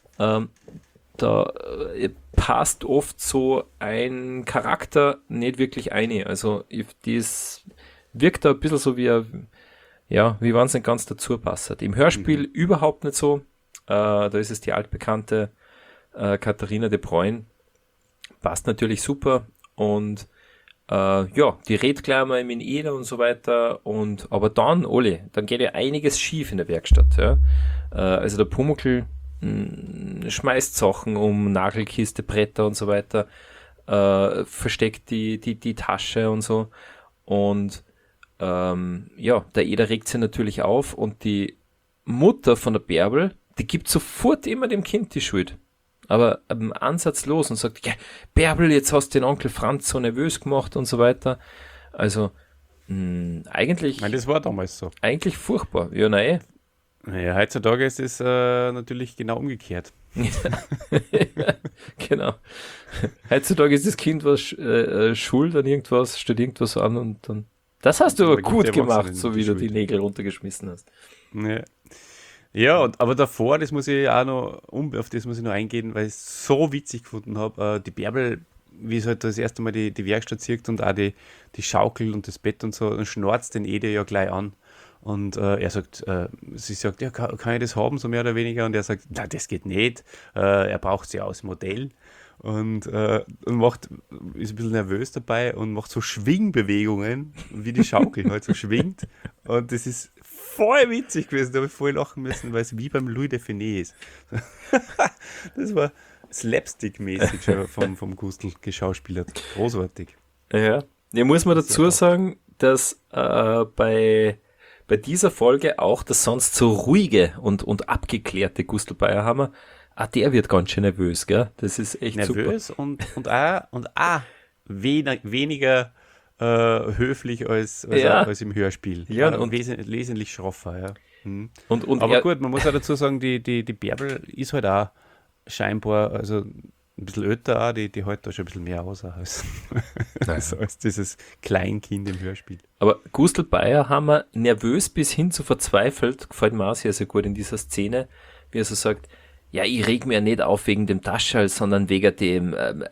da passt oft so ein Charakter nicht wirklich ein. Also das wirkt da ein bisschen so wie wenn es nicht ganz dazu passt. Im Hörspiel überhaupt nicht so. Da ist es die altbekannte Katharina de Bruyne. Passt natürlich super. Und die redet gleich mal mit Eder und so weiter. Aber dann, Oli, dann geht ja einiges schief in der Werkstatt. Ja? Also der Pumuckl schmeißt Sachen um, Nagelkiste, Bretter und so weiter, versteckt die Tasche und so. Und der Eder regt sich natürlich auf und die Mutter von der Bärbel, die gibt sofort immer dem Kind die Schuld. Aber ansatzlos und sagt, ja, Bärbel, jetzt hast du den Onkel Franz so nervös gemacht und so weiter. Also, eigentlich... Ich meine, das war damals so. Eigentlich furchtbar. Ja, nein. Naja, heutzutage ist es natürlich genau umgekehrt. Genau. Heutzutage ist das Kind was schuld an irgendwas, stellt irgendwas an und dann... Das hast du aber gut gemacht, so wie du die Nägel runtergeschmissen hast. Ja, aber davor, das muss ich auch noch, auf das muss ich noch eingehen, weil ich es so witzig gefunden habe, die Bärbel, wie es halt das erste Mal die Werkstatt sieht und auch die Schaukel und das Bett und so, dann schnarzt den Ede ja gleich an. Und sie sagt, ja, kann ich das haben, so mehr oder weniger? Und er sagt, na, das geht nicht, er braucht sie aus Modell. Und ist ein bisschen nervös dabei und macht so Schwingbewegungen, wie die Schaukel halt so schwingt. Und das ist voll witzig gewesen, da habe ich voll lachen müssen, weil es wie beim Louis de Funès ist. Das war slapstick-mäßig schon vom Gustl geschauspielert. Großartig. Ja, muss man dazu sagen, dass bei dieser Folge auch das sonst so ruhige und abgeklärte Gustl Bayerhammer, der wird ganz schön nervös, gell? Das ist echt nervös super. und auch weniger höflich als im Hörspiel. Ja, und wesentlich schroffer, ja. Aber gut, man muss auch dazu sagen, die Bärbel ist halt auch scheinbar, also ein bisschen älter auch, die hält da schon ein bisschen mehr aus als dieses Kleinkind im Hörspiel. Aber Gustl Bayerhammer, nervös bis hin zu verzweifelt, gefällt mir auch sehr, sehr gut in dieser Szene, wie er so sagt, ja, ich reg mir ja nicht auf wegen dem Taschel, sondern wegen dem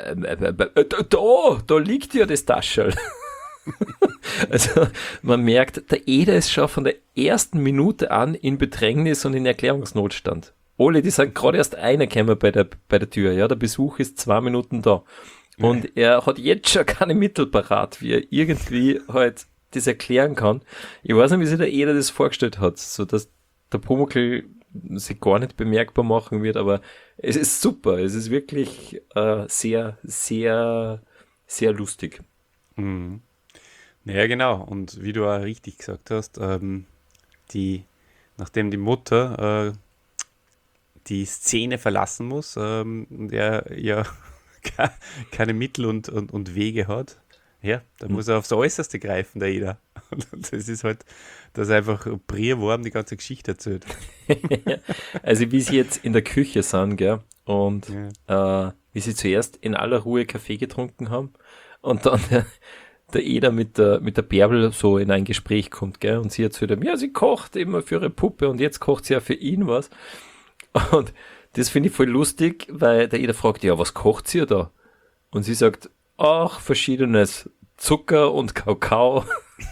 da liegt ja das Taschel. Also man merkt, der Eder ist schon von der ersten Minute an in Bedrängnis und in Erklärungsnotstand. Alle, die sind gerade erst reingekommen bei der Tür, ja, der Besuch ist 2 Minuten da. Und er hat jetzt schon keine Mittel parat, wie er irgendwie halt das erklären kann. Ich weiß nicht, wie sich der Eder das vorgestellt hat, so dass der Pumuckl sich gar nicht bemerkbar machen wird, aber es ist super. Es ist wirklich sehr, sehr, sehr lustig. Mhm. Naja, genau. Und wie du auch richtig gesagt hast, nachdem die Mutter die Szene verlassen muss und er ja keine Mittel und Wege hat, ja, da muss er aufs Äußerste greifen, der Eder. Und das ist halt, dass er einfach Brierwurm die ganze Geschichte erzählt. Also wie sie jetzt in der Küche sind, gell, und wie sie zuerst in aller Ruhe Kaffee getrunken haben und dann der Eder mit der Bärbel so in ein Gespräch kommt, gell, und sie erzählt ihm, ja, sie kocht immer für ihre Puppe und jetzt kocht sie ja für ihn was. Und das finde ich voll lustig, weil der Eder fragt, ja, was kocht sie da? Und sie sagt, ach, verschiedenes, Zucker und Kakao.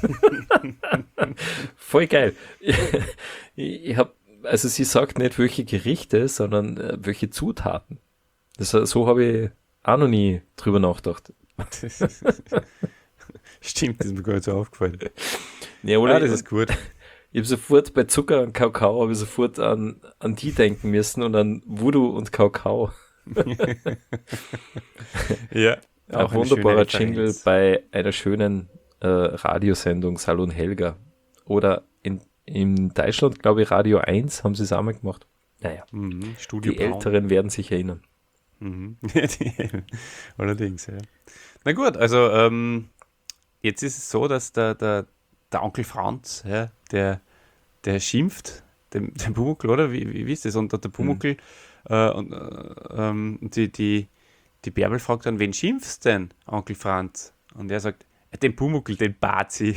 Voll geil. Also sie sagt nicht, welche Gerichte, sondern welche Zutaten. So habe ich auch noch nie drüber nachgedacht. Stimmt, das ist mir gar nicht so aufgefallen. Ja, das ist gut. Ich habe sofort bei Zucker und Kakao sofort an die denken müssen und an Voodoo und Kakao. Ja. Auch ein wunderbarer Jingle bei einer schönen Radiosendung Salon Helga. Oder in Deutschland, glaube ich, Radio 1 haben sie es auch mal gemacht. Naja, Studio die Älteren werden sich erinnern. Allerdings, ja. Na gut, also jetzt ist es so, dass der der Onkel Franz, ja, der schimpft dem Pumuckl, oder? Wie ist das? Und der Pumuckl die Bärbel fragt dann, wen schimpfst denn, Onkel Franz? Und er sagt, den Pumuckl, den Bazi.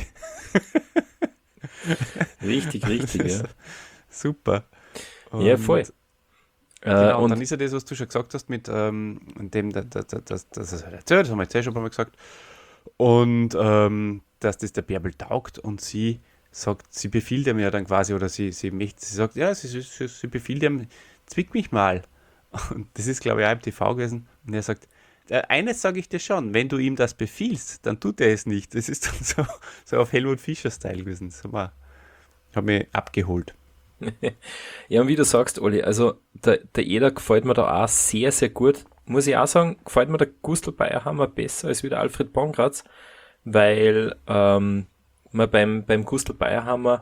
Richtig, ja. Super. Und ja, voll. Genau, und dann ist ja das, was du schon gesagt hast, mit dem, das ist halt erzählt, das haben wir jetzt schon ein paar Mal gesagt. Und dass das der Bärbel taugt und sie sagt, sie befiehlt ihm ja dann quasi, oder sie sagt, ja, sie befiehlt ihm, zwick mich mal. Und das ist, glaube ich, auch im TV gewesen. Und er sagt, eines sage ich dir schon, wenn du ihm das befiehlst, dann tut er es nicht. Das ist dann so auf Helmut Fischer-Style gewesen. Das hat mich abgeholt. Ja, und wie du sagst, Olli, also der Eder gefällt mir da auch sehr, sehr gut. Muss ich auch sagen, gefällt mir der Gustl Bayerhammer besser als wie der Alfred Bongratz, weil mir beim Gustl Bayerhammer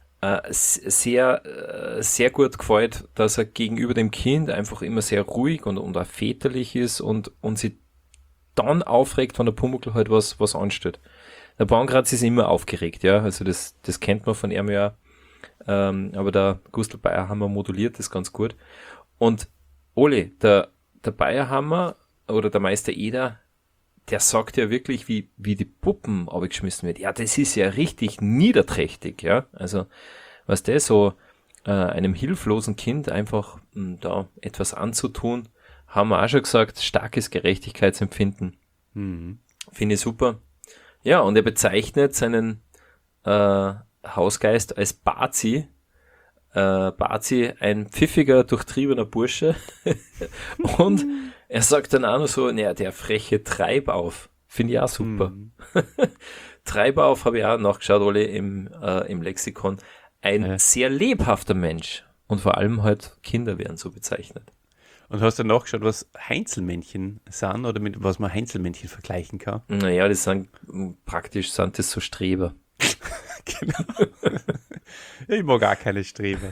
sehr, sehr gut gefällt, dass er gegenüber dem Kind einfach immer sehr ruhig und auch väterlich ist und sich dann aufregt, wenn der Pumuckl halt was anstellt. Der Bongratz ist immer aufgeregt, ja, also das kennt man von ihm ja, aber der Gustl Bayerhammer moduliert das ganz gut. Und Ole, der Bayerhammer oder der Meister Eder, der sagt ja wirklich, wie die Puppen abgeschmissen wird. Ja, das ist ja richtig niederträchtig, ja. Also, was der so einem hilflosen Kind einfach da etwas anzutun, haben wir auch schon gesagt, starkes Gerechtigkeitsempfinden. Finde ich super. Ja, und er bezeichnet seinen Hausgeist als Bazi. Bazi, ein pfiffiger, durchtriebener Bursche. Und er sagt dann auch noch so, naja, der freche Treibauf. Finde ich auch super. Treibauf habe ich auch nachgeschaut, Ole, im Lexikon. Ein sehr lebhafter Mensch. Und vor allem halt Kinder werden so bezeichnet. Und hast du nachgeschaut, was Heinzelmännchen sind oder mit was man Heinzelmännchen vergleichen kann? Naja, das sind das so Streber. Genau. Ich mag auch keine Streber.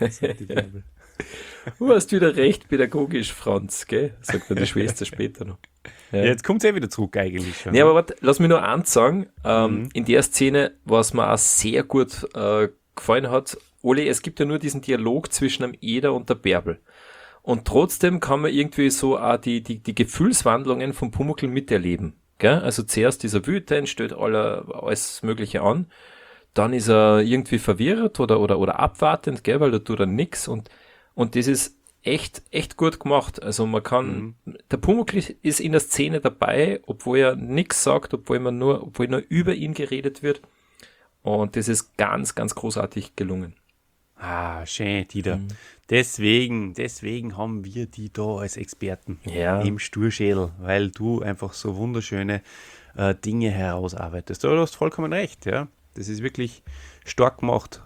Du hast wieder recht pädagogisch, Franz, gell? Sagt dann die Schwester später noch. Ja, jetzt kommt es wieder zurück eigentlich schon. Nee, aber warte, lass mich nur eins sagen. In der Szene, was mir auch sehr gut gefallen hat, Oli, es gibt ja nur diesen Dialog zwischen dem Eder und der Bärbel. Und trotzdem kann man irgendwie so auch die Gefühlswandlungen vom Pumuckl miterleben. Gell? Also zuerst ist er wütend, stellt alles Mögliche an. Dann ist er irgendwie verwirrt oder abwartend, gell? Weil da tut er nix. Und das ist echt gut gemacht. Also man kann, der Pumuckl ist in der Szene dabei, obwohl er nix sagt, obwohl nur über ihn geredet wird. Und das ist ganz, ganz großartig gelungen. Ah, schön, Dieter. Deswegen haben wir die da als Experten im Sturschädel, weil du einfach so wunderschöne Dinge herausarbeitest. Du hast vollkommen recht, ja. Das ist wirklich stark gemacht.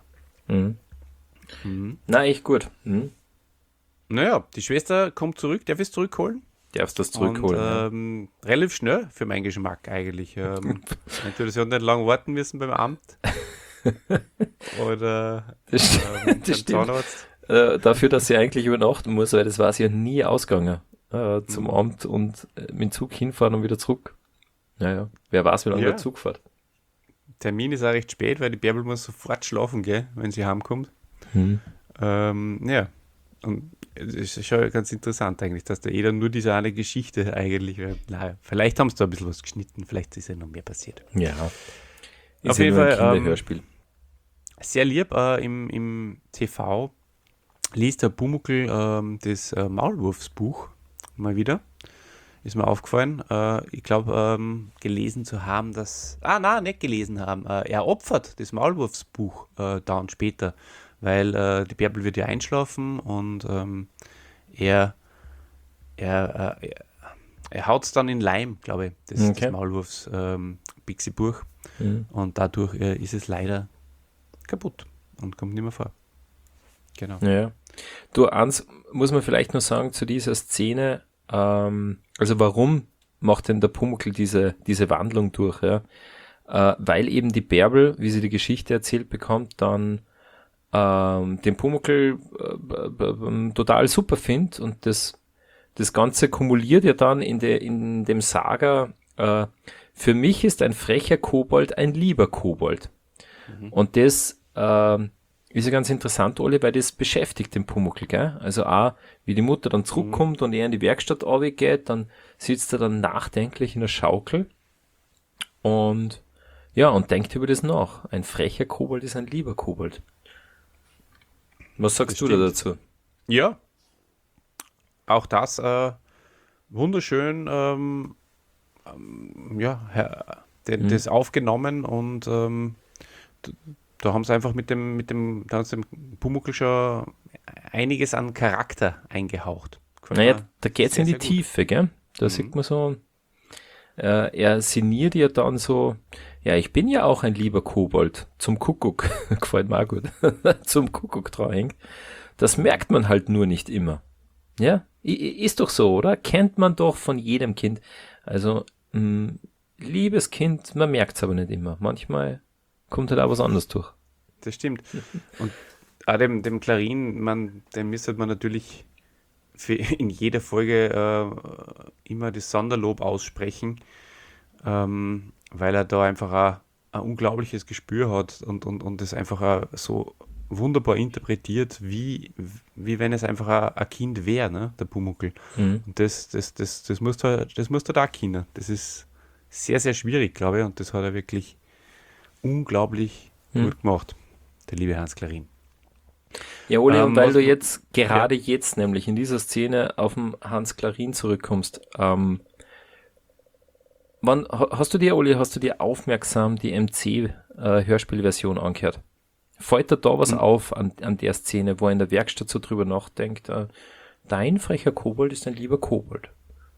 Na, echt gut. Naja, die Schwester kommt zurück. Darf ich es zurückholen? Darfst das zurückholen. Und, relativ schnell für meinen Geschmack eigentlich. Natürlich, sie hat nicht lange warten müssen beim Amt. Oder das stimmt. Dafür, dass sie eigentlich übernachten muss, weil das war sie ja nie ausgegangen. Zum Amt und mit dem Zug hinfahren und wieder zurück. Naja, wer weiß, wie lange der Zug fährt. Termin ist auch recht spät, weil die Bärbel muss sofort schlafen, gell, wenn sie heimkommt. Ja, und es ist schon ganz interessant eigentlich, dass da jeder nur diese eine Geschichte eigentlich, vielleicht haben sie da ein bisschen was geschnitten, vielleicht ist ja noch mehr passiert. Ja, ist auf jeden Fall ein Kinderhörspiel. Sehr lieb, im TV liest der Pumuckl das Maulwurfsbuch mal wieder. Ist mir aufgefallen. Ich glaube, gelesen zu haben, nicht gelesen haben. Er opfert das Maulwurfsbuch dann später, weil die Bärbel wird ja einschlafen und er haut es dann in Leim, glaube ich, das Maulwurfs Pixie-Buch. Und dadurch ist es leider kaputt und kommt nicht mehr vor. Genau. Ja. Du, eins muss man vielleicht noch sagen zu dieser Szene, also warum macht denn der Pumuckl diese Wandlung durch? Ja? Weil eben die Bärbel, wie sie die Geschichte erzählt bekommt, dann den Pumuckl total super findet und das Ganze kumuliert ja dann in dem Saga, für mich ist ein frecher Kobold ein lieber Kobold. Und das ist ja ganz interessant, Oli, weil das beschäftigt den Pumuckl, gell? Also auch, wie die Mutter dann zurückkommt und er in die Werkstatt geht, dann sitzt er dann nachdenklich in der Schaukel und denkt über das nach. Ein frecher Kobold ist ein lieber Kobold. Was sagst du da dazu? Ja, auch das wunderschön, das aufgenommen und da haben sie einfach mit dem Pumuckl schon einiges an Charakter eingehaucht. Naja, da geht es in die Tiefe, gell? Da sieht man so, er sinniert ja dann so, ja, ich bin ja auch ein lieber Kobold, zum Kuckuck, gefällt mir auch gut, zum Kuckuck dran hängt. Das merkt man halt nur nicht immer. Ja, ist doch so, oder? Kennt man doch von jedem Kind. Also, liebes Kind, man merkt es aber nicht immer. Manchmal kommt halt auch was anderes durch. Das stimmt. Und auch dem Clarin, dem müsste man natürlich in jeder Folge immer das Sonderlob aussprechen, weil er da einfach auch ein unglaubliches Gespür hat und das einfach auch so wunderbar interpretiert, wie wenn es einfach ein Kind wäre, ne, der Pumuckl. Und das musst du da kennen. Das ist sehr, sehr schwierig, glaube ich, und das hat er wirklich unglaublich gut gemacht, der liebe Hans Clarin. Ja, Oli, und weil du jetzt jetzt nämlich in dieser Szene auf den Hans Clarin zurückkommst, hast du dir aufmerksam die MC-Hörspielversion angehört? Fällt dir da was auf an der Szene, wo er in der Werkstatt so drüber nachdenkt, dein frecher Kobold ist ein lieber Kobold?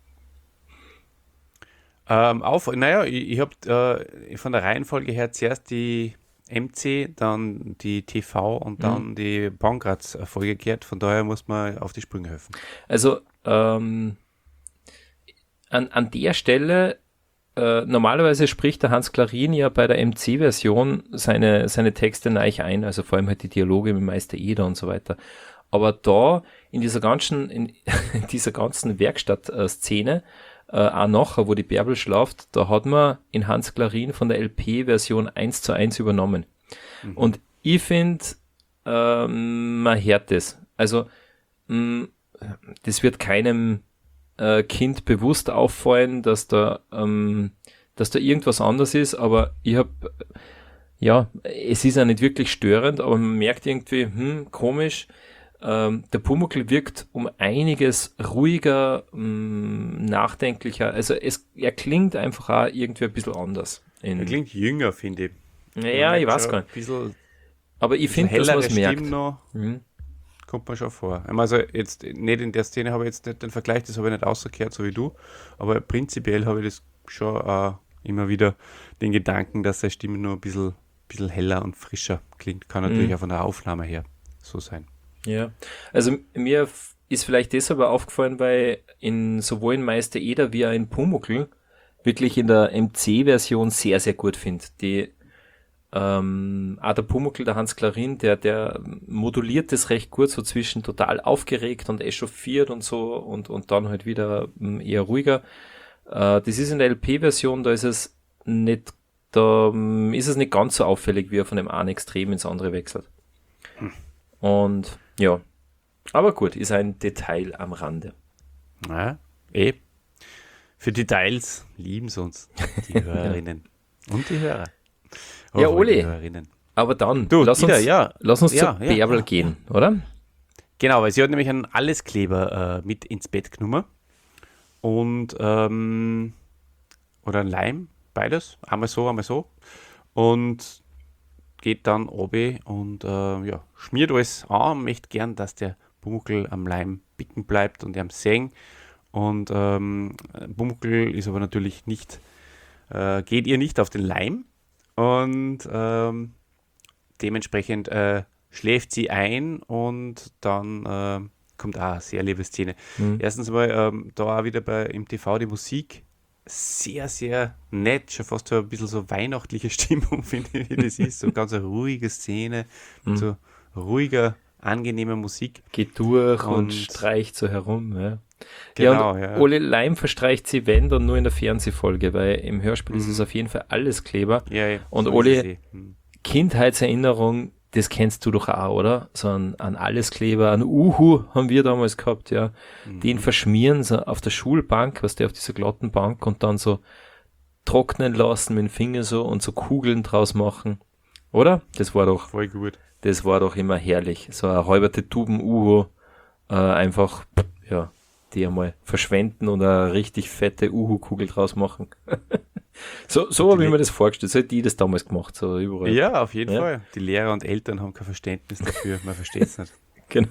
Ich habe von der Reihenfolge her zuerst die MC, dann die TV und dann die Pankratz-Folge gehört, von daher muss man auf die Sprünge helfen. Also an der Stelle normalerweise spricht der Hans Clarin ja bei der MC-Version seine Texte neu ein, also vor allem halt die Dialoge mit Meister Eder und so weiter. Aber da in dieser ganzen Werkstatt-Szene, auch nachher, wo die Bärbel schlaft, da hat man in Hans Clarin von der LP-Version 1:1 übernommen. Und ich finde, man hört das. Also, das wird keinem Kind bewusst auffallen, dass da irgendwas anders ist, aber es ist ja nicht wirklich störend, aber man merkt irgendwie, komisch, der Pumuckl wirkt um einiges ruhiger, nachdenklicher, also er klingt einfach auch irgendwie ein bisschen anders. Er klingt jünger, finde ich. Ja, ich weiß gar nicht. Aber ich finde, dass man es merkt. Kommt man schon vor. Also jetzt nicht in der Szene habe ich jetzt nicht den Vergleich, das habe ich nicht ausgekehrt, so wie du, aber prinzipiell habe ich das schon immer wieder den Gedanken, dass seine Stimme nur ein bisschen heller und frischer klingt. Kann natürlich auch von der Aufnahme her so sein. Ja, also mir ist vielleicht deshalb aufgefallen, weil sowohl in Meister Eder wie auch in Pumuckl wirklich in der MC-Version sehr, sehr gut finde. Auch der Pumuckl, der Hans Clarin, der moduliert das recht gut, so zwischen total aufgeregt und echauffiert und so und dann halt wieder eher ruhiger. Das ist in der LP-Version, da ist es nicht ganz so auffällig, wie er von dem einen Extrem ins andere wechselt. Und ja, aber gut, ist ein Detail am Rande. Ja, für Details lieben sie uns, die Hörerinnen und die Hörer. Ja, Oli, aber dann, lass uns zur Bärbel gehen, oder? Genau, weil sie hat nämlich einen Alleskleber mit ins Bett genommen und oder einen Leim, beides, einmal so und geht dann runter und schmiert alles an, möchte gern, dass der Pumuckl am Leim bicken bleibt und am sehen und Pumuckl ist aber natürlich nicht, geht ihr nicht auf den Leim. Und dementsprechend schläft sie ein und dann kommt auch eine sehr liebe Szene. Erstens mal da auch wieder im TV die Musik sehr, sehr nett, schon fast so ein bisschen so weihnachtliche Stimmung, finde ich, wie das ist. So ganz eine ruhige Szene, mit so ruhiger, angenehmer Musik. Geht durch und streicht so herum, ja. Genau, ja. Ole Leim verstreicht sie, wenn, dann nur in der Fernsehfolge, weil im Hörspiel ist es auf jeden Fall alles Kleber. Ja, und so Ole Kindheitserinnerung, das kennst du doch auch, oder? So ein Alleskleber, ein Uhu haben wir damals gehabt, ja. Den verschmieren so auf der Schulbank, was der auf dieser glatten Bank und dann so trocknen lassen mit dem Finger so und so Kugeln draus machen. Oder? Das war doch voll gut. Das war doch immer herrlich. So eine halberte Tuben-Uhu einfach, ja, die einmal verschwenden und eine richtig fette Uhu-Kugel draus machen. so habe ich mir das vorgestellt. So hätte ich das damals gemacht, so überall. Ja, auf jeden Fall. Die Lehrer und Eltern haben kein Verständnis dafür. Man versteht es nicht. Genau.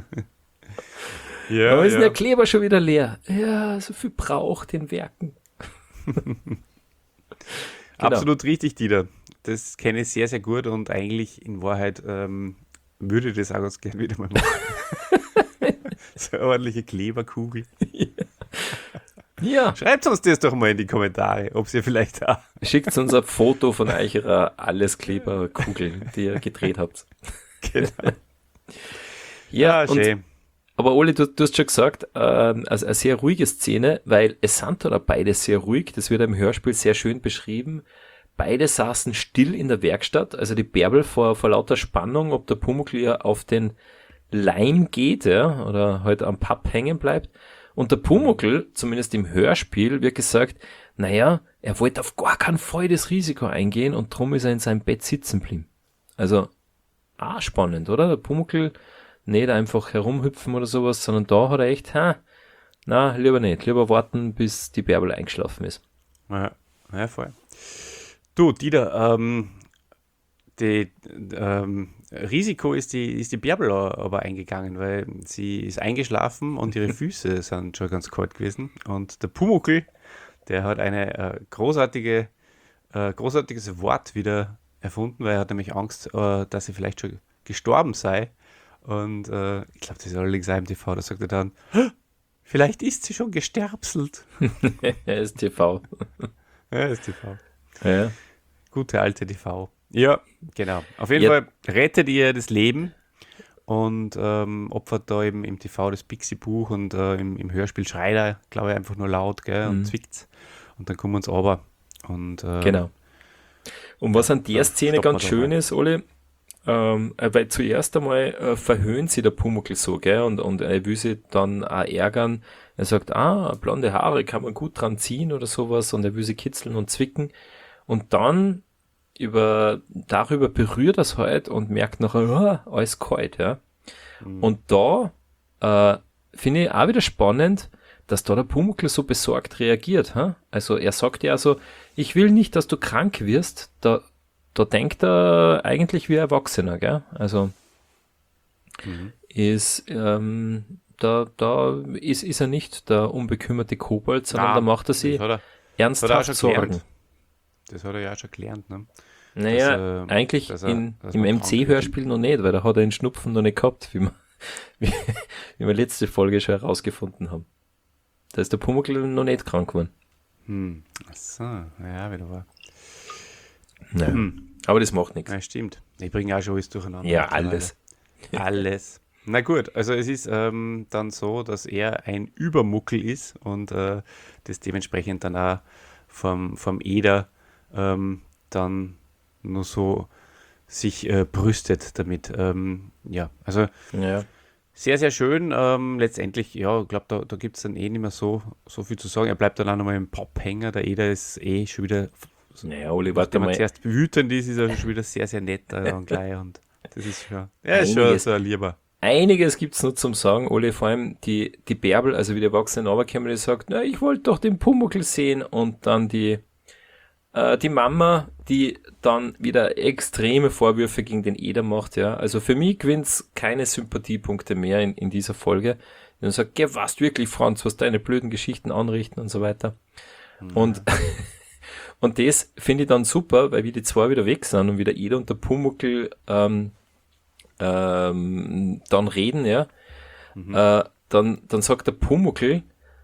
Ja, aber ist der Kleber schon wieder leer? Ja, so viel braucht den Werken. Genau. Absolut richtig, Dieter. Das kenne ich sehr, sehr gut und eigentlich in Wahrheit würde ich das auch ganz gerne wieder mal machen. So eine ordentliche Kleberkugel. Ja. Schreibt uns das doch mal in die Kommentare, ob ihr vielleicht auch. Schickt uns ein Foto von eurer Alleskleberkugel, die ihr gedreht habt. Genau. Ja, schön. Aber Oli, du hast schon gesagt, also eine sehr ruhige Szene, weil es sind da beide sehr ruhig, das wird im Hörspiel sehr schön beschrieben. Beide saßen still in der Werkstatt, also die Bärbel vor lauter Spannung, ob der Pumuckl ihr auf den Leim geht, ja, oder halt am Papp hängen bleibt. Und der Pumuckl, zumindest im Hörspiel, wird gesagt, naja, er wollte auf gar keinen Fall das Risiko eingehen und drum ist er in seinem Bett sitzen geblieben. Also, spannend, oder? Der Pumuckl nicht einfach herumhüpfen oder sowas, sondern da hat er echt, lieber nicht, lieber warten, bis die Bärbel eingeschlafen ist. Ja, voll. Du, Dieter, Risiko ist die Bärbel aber eingegangen, weil sie ist eingeschlafen und ihre Füße sind schon ganz kalt gewesen. Und der Pumuckl, der hat eine großartiges Wort wieder erfunden, weil er hat nämlich Angst, dass sie vielleicht schon gestorben sei. Und ich glaube, das ist allerdings auch im TV, da sagt er dann, vielleicht ist sie schon gesterbselt. Er ist TV. Ja, ist TV. Ja. Gute alte TV. Ja, genau. Auf jeden Fall rettet ihr das Leben und opfert da eben im TV das Pixie-Buch und im Hörspiel schreit er, glaube ich, einfach nur laut, gell, und zwickt's. Und dann kommen wir uns runter. Und, genau. Und was an der Szene ganz schön ist, Oli, weil zuerst einmal verhöhnt sie der Pumuckl so, gell, und er will sie dann auch ärgern. Er sagt, blonde Haare kann man gut dran ziehen oder sowas und er will sie kitzeln und zwicken. Und dann darüber berührt er es halt und merkt nachher, alles kalt, ja. Und da finde ich auch wieder spannend, dass da der Pumuckl so besorgt reagiert. Also er sagt ja so, ich will nicht, dass du krank wirst. Da denkt er eigentlich wie ein Erwachsener, gell? Also ist da ist er nicht der unbekümmerte Kobold, sondern da macht er sich ernsthaft Sorgen. Das hat er ja auch schon gelernt, ne? Naja, eigentlich im MC-Hörspiel noch nicht, weil da hat er den Schnupfen noch nicht gehabt, wie wir letzte Folge schon herausgefunden haben. Da ist der Pumuckl noch nicht krank geworden. Achso, ja, wieder wahr. Naja, aber das macht nichts. Ja, stimmt. Ich bringe auch schon alles durcheinander. Ja, alles. Alles. Na gut, also es ist dann so, dass er ein Übermuckel ist und das dementsprechend dann auch vom Eder dann nur so sich brüstet damit. Also sehr, sehr schön. Letztendlich, ja, ich glaube, da gibt es dann nicht mehr so viel zu sagen. Er bleibt dann auch nochmal im Pop-Hänger. Der Eder ist schon wieder, Oli, warte mal. zuerst wütend ist er schon wieder sehr, sehr nett dann gleich. Und das ist schon, ist schon so ein Lieber. Einiges gibt es noch zum Sagen, Oli, vor allem die Bärbel, also wie die Erwachsene runterkommen, die sagt, ich wollte doch den Pumuckl sehen und dann die Mama, die dann wieder extreme Vorwürfe gegen den Eder macht, ja. Also für mich gewinnt's keine Sympathiepunkte mehr in dieser Folge. Und sagt, was wirklich, Franz, was deine blöden Geschichten anrichten und so weiter. Ja. Und das finde ich dann super, weil wir die zwei wieder weg sind und wieder Eder und der Pumuckl dann reden, ja. Dann sagt der Pumuckl,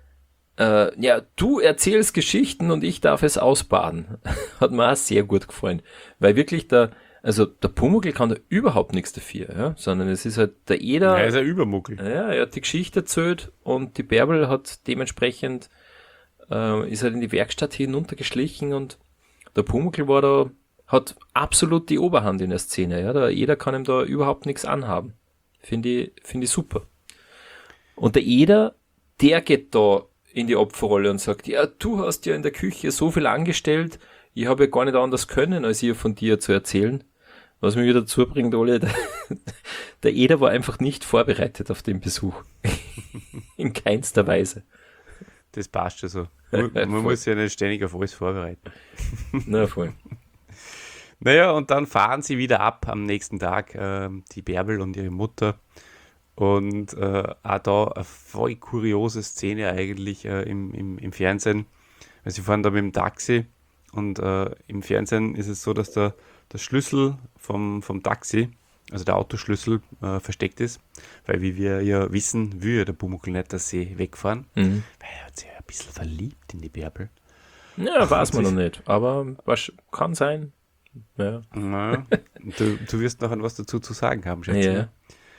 du erzählst Geschichten und ich darf es ausbaden. Hat mir auch sehr gut gefallen. Weil wirklich der Pumuckl kann da überhaupt nichts dafür, ja, sondern es ist halt der Eder. Er ist ein Übermuckel. Ja, er hat die Geschichte erzählt und die Bärbel hat dementsprechend, ist halt in die Werkstatt hinuntergeschlichen und der Pumuckl war da hat absolut die Oberhand in der Szene. Ja? Jeder kann ihm da überhaupt nichts anhaben. Finde ich super. Und der Eder, der geht da in die Opferrolle und sagt, ja, du hast ja in der Küche so viel angestellt, ich habe ja gar nicht anders können, als ihr von dir zu erzählen. Was mich wieder dazu bringt, Ole, der Eder war einfach nicht vorbereitet auf den Besuch. In keinster Weise. Das passt schon so. Man muss sich ja nicht ständig auf alles vorbereiten. Na, voll. Naja, und dann fahren sie wieder ab am nächsten Tag, die Bärbel und ihre Mutter. Und auch da eine voll kuriose Szene eigentlich im Fernsehen. Weil sie fahren da mit dem Taxi und im Fernsehen ist es so, dass der Schlüssel vom Taxi, also der Autoschlüssel, versteckt ist. Weil, wie wir ja wissen, will ja der Pumuckl nicht, dass sie wegfahren. Weil er hat sich ja ein bisschen verliebt in die Bärbel. Ja, weiß man noch nicht. Aber was kann sein. Ja. Ja, du wirst noch was dazu zu sagen haben, schätze ich. Ja.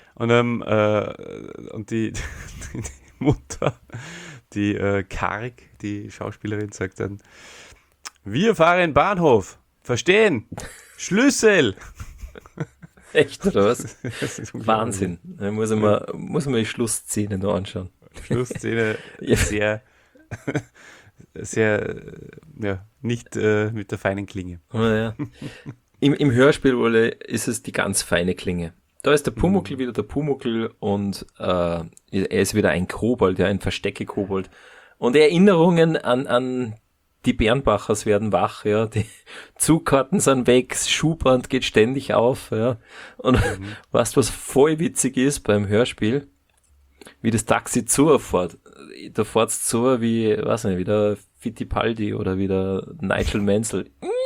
Und die Mutter, die Karg, die Schauspielerin, sagt dann, wir fahren Bahnhof, verstehen? Schlüssel! Echt, oder was? Wahnsinn. Da muss man die Schlussszene noch anschauen. Schlussszene sehr, sehr, ja, nicht mit der feinen Klinge. Ja. Im Hörspiel, Ole, ist es die ganz feine Klinge. Da ist der Pumuckl wieder der Pumuckl und er ist wieder ein Kobold, ja, ein Verstecke-Kobold. Und Erinnerungen an die Bernbachers werden wach, ja, die Zugkarten sind weg, das Schuhband geht ständig auf, ja. Und weißt du, was voll witzig ist beim Hörspiel? Wie das Taxi zufährt. Da fährt's zu wie, weiß nicht, wie der Fittipaldi oder wie der Nigel Mansell.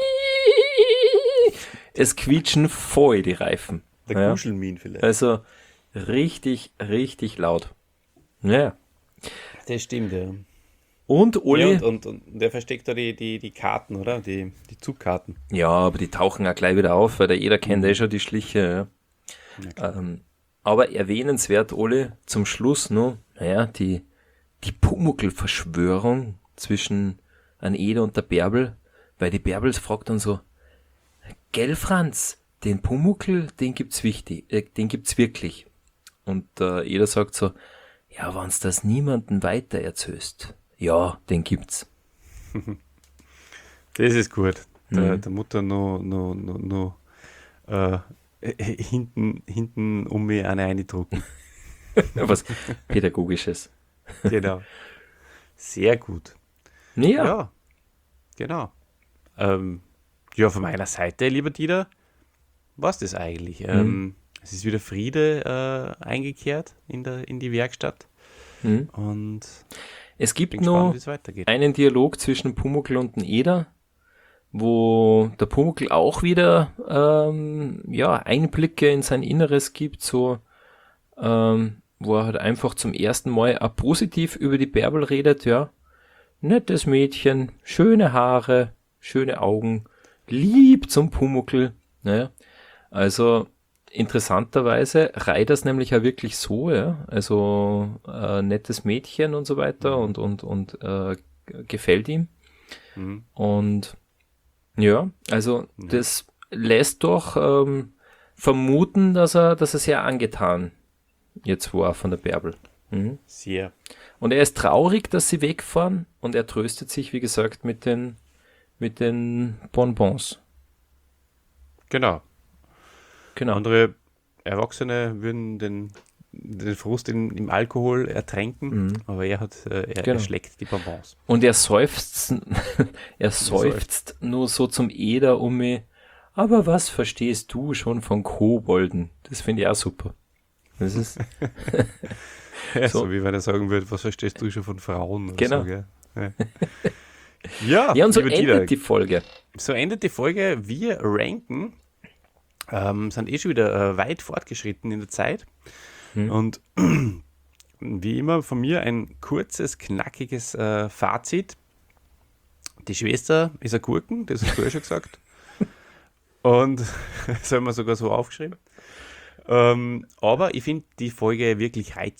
Es quietschen voll die Reifen. Der Kuschelmin vielleicht. Also richtig, richtig laut. Ja. Das stimmt, ja. Und Uli. Ja, und der versteckt da die Karten, oder? Die Zugkarten. Ja, aber die tauchen auch gleich wieder auf, weil jeder kennt schon die Schliche. Ja. Aber erwähnenswert, Uli, zum Schluss noch, die Pumuckl-Verschwörung zwischen an Eder und der Bärbel, weil die Bärbel fragt dann so, gell Franz, den Pumuckl, den gibt's wirklich. Und Eder sagt so, ja, wenn's das niemandem weiter erzählst, ja, den gibt's. Das ist gut. Der Mutter noch hinten um mich eine eindrucken. Was Pädagogisches. Genau. Sehr gut. Ja. Genau. Ja, von meiner Seite, lieber Dieter, war's das eigentlich. Es ist wieder Friede eingekehrt in die Werkstatt. Und es gibt noch einen Dialog zwischen Pumuckl und dem Eder, wo der Pumuckl auch wieder Einblicke in sein Inneres gibt, so wo er halt einfach zum ersten Mal auch positiv über die Bärbel redet, ja. Nettes Mädchen, schöne Haare, schöne Augen, lieb zum Pumuckl. Naja. Also interessanterweise reiht das nämlich auch wirklich so, ja. Also nettes Mädchen und so weiter und gefällt ihm. Und ja, also das lässt doch vermuten, dass er sehr angetan jetzt war von der Bärbel. Sehr. Und er ist traurig, dass sie wegfahren und er tröstet sich, wie gesagt, mit den Bonbons. Genau. Andere Erwachsene würden den Frust im Alkohol ertränken, aber er schlägt die Bonbons. Und er seufzt nur so zum Eder um mich. Aber was verstehst du schon von Kobolden? Das finde ich auch super. Das ist ja, so wie wenn er sagen würde, was verstehst du schon von Frauen? Oder genau. So, gell? Ja, und so endet die Folge. So endet die Folge. Wir ranken, sind schon wieder weit fortgeschritten in der Zeit. Und wie immer von mir ein kurzes, knackiges Fazit. Die Schwester ist ein Gurken, das hast du ja schon gesagt. Und das haben wir sogar so aufgeschrieben. Aber ich finde die Folge wirklich reizend.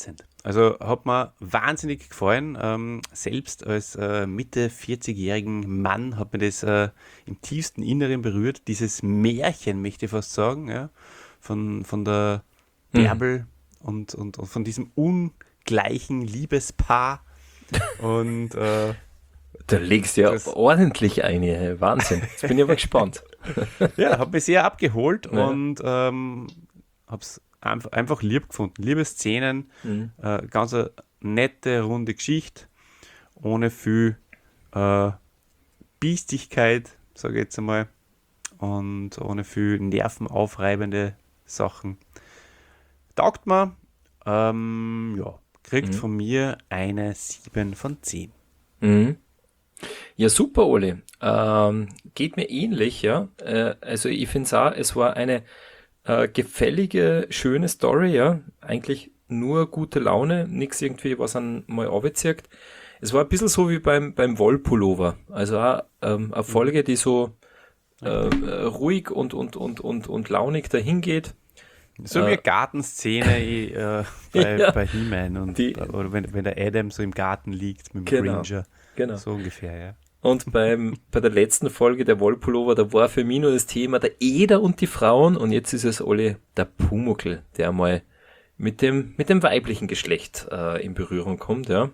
Also hat mir wahnsinnig gefallen. Selbst als Mitte 40-jährigen Mann hat mir das im tiefsten Inneren berührt. Dieses Märchen, möchte ich fast sagen, ja, von der Bärbel und von diesem ungleichen Liebespaar. Und da legst du ja ordentlich eine. Wahnsinn. Jetzt bin ich aber gespannt. ja, hat mich sehr abgeholt und habe es einfach lieb gefunden. Liebe Szenen, ganz eine nette, runde Geschichte, ohne viel Biestigkeit, sage ich jetzt einmal, und ohne viel nervenaufreibende Sachen. Taugt mir, kriegt von mir eine 7 von 10. Ja, super, Oli. Geht mir ähnlich, ja. Also ich finde es auch, es war eine gefällige, schöne Story, ja. Eigentlich nur gute Laune, nichts irgendwie, was einen mal runterzieht. Es war ein bisschen so wie beim Wollpullover. Also auch eine Folge, die so ruhig und launig dahin geht. So wie eine Gartenszene bei He-Man oder wenn der Adam so im Garten liegt mit dem Ranger. Genau. So ungefähr, ja. Und bei der letzten Folge der Wollpullover, da war für mich nur das Thema der Eder und die Frauen und jetzt ist es alle der Pumuckl, der mal mit dem weiblichen Geschlecht in Berührung kommt, ja.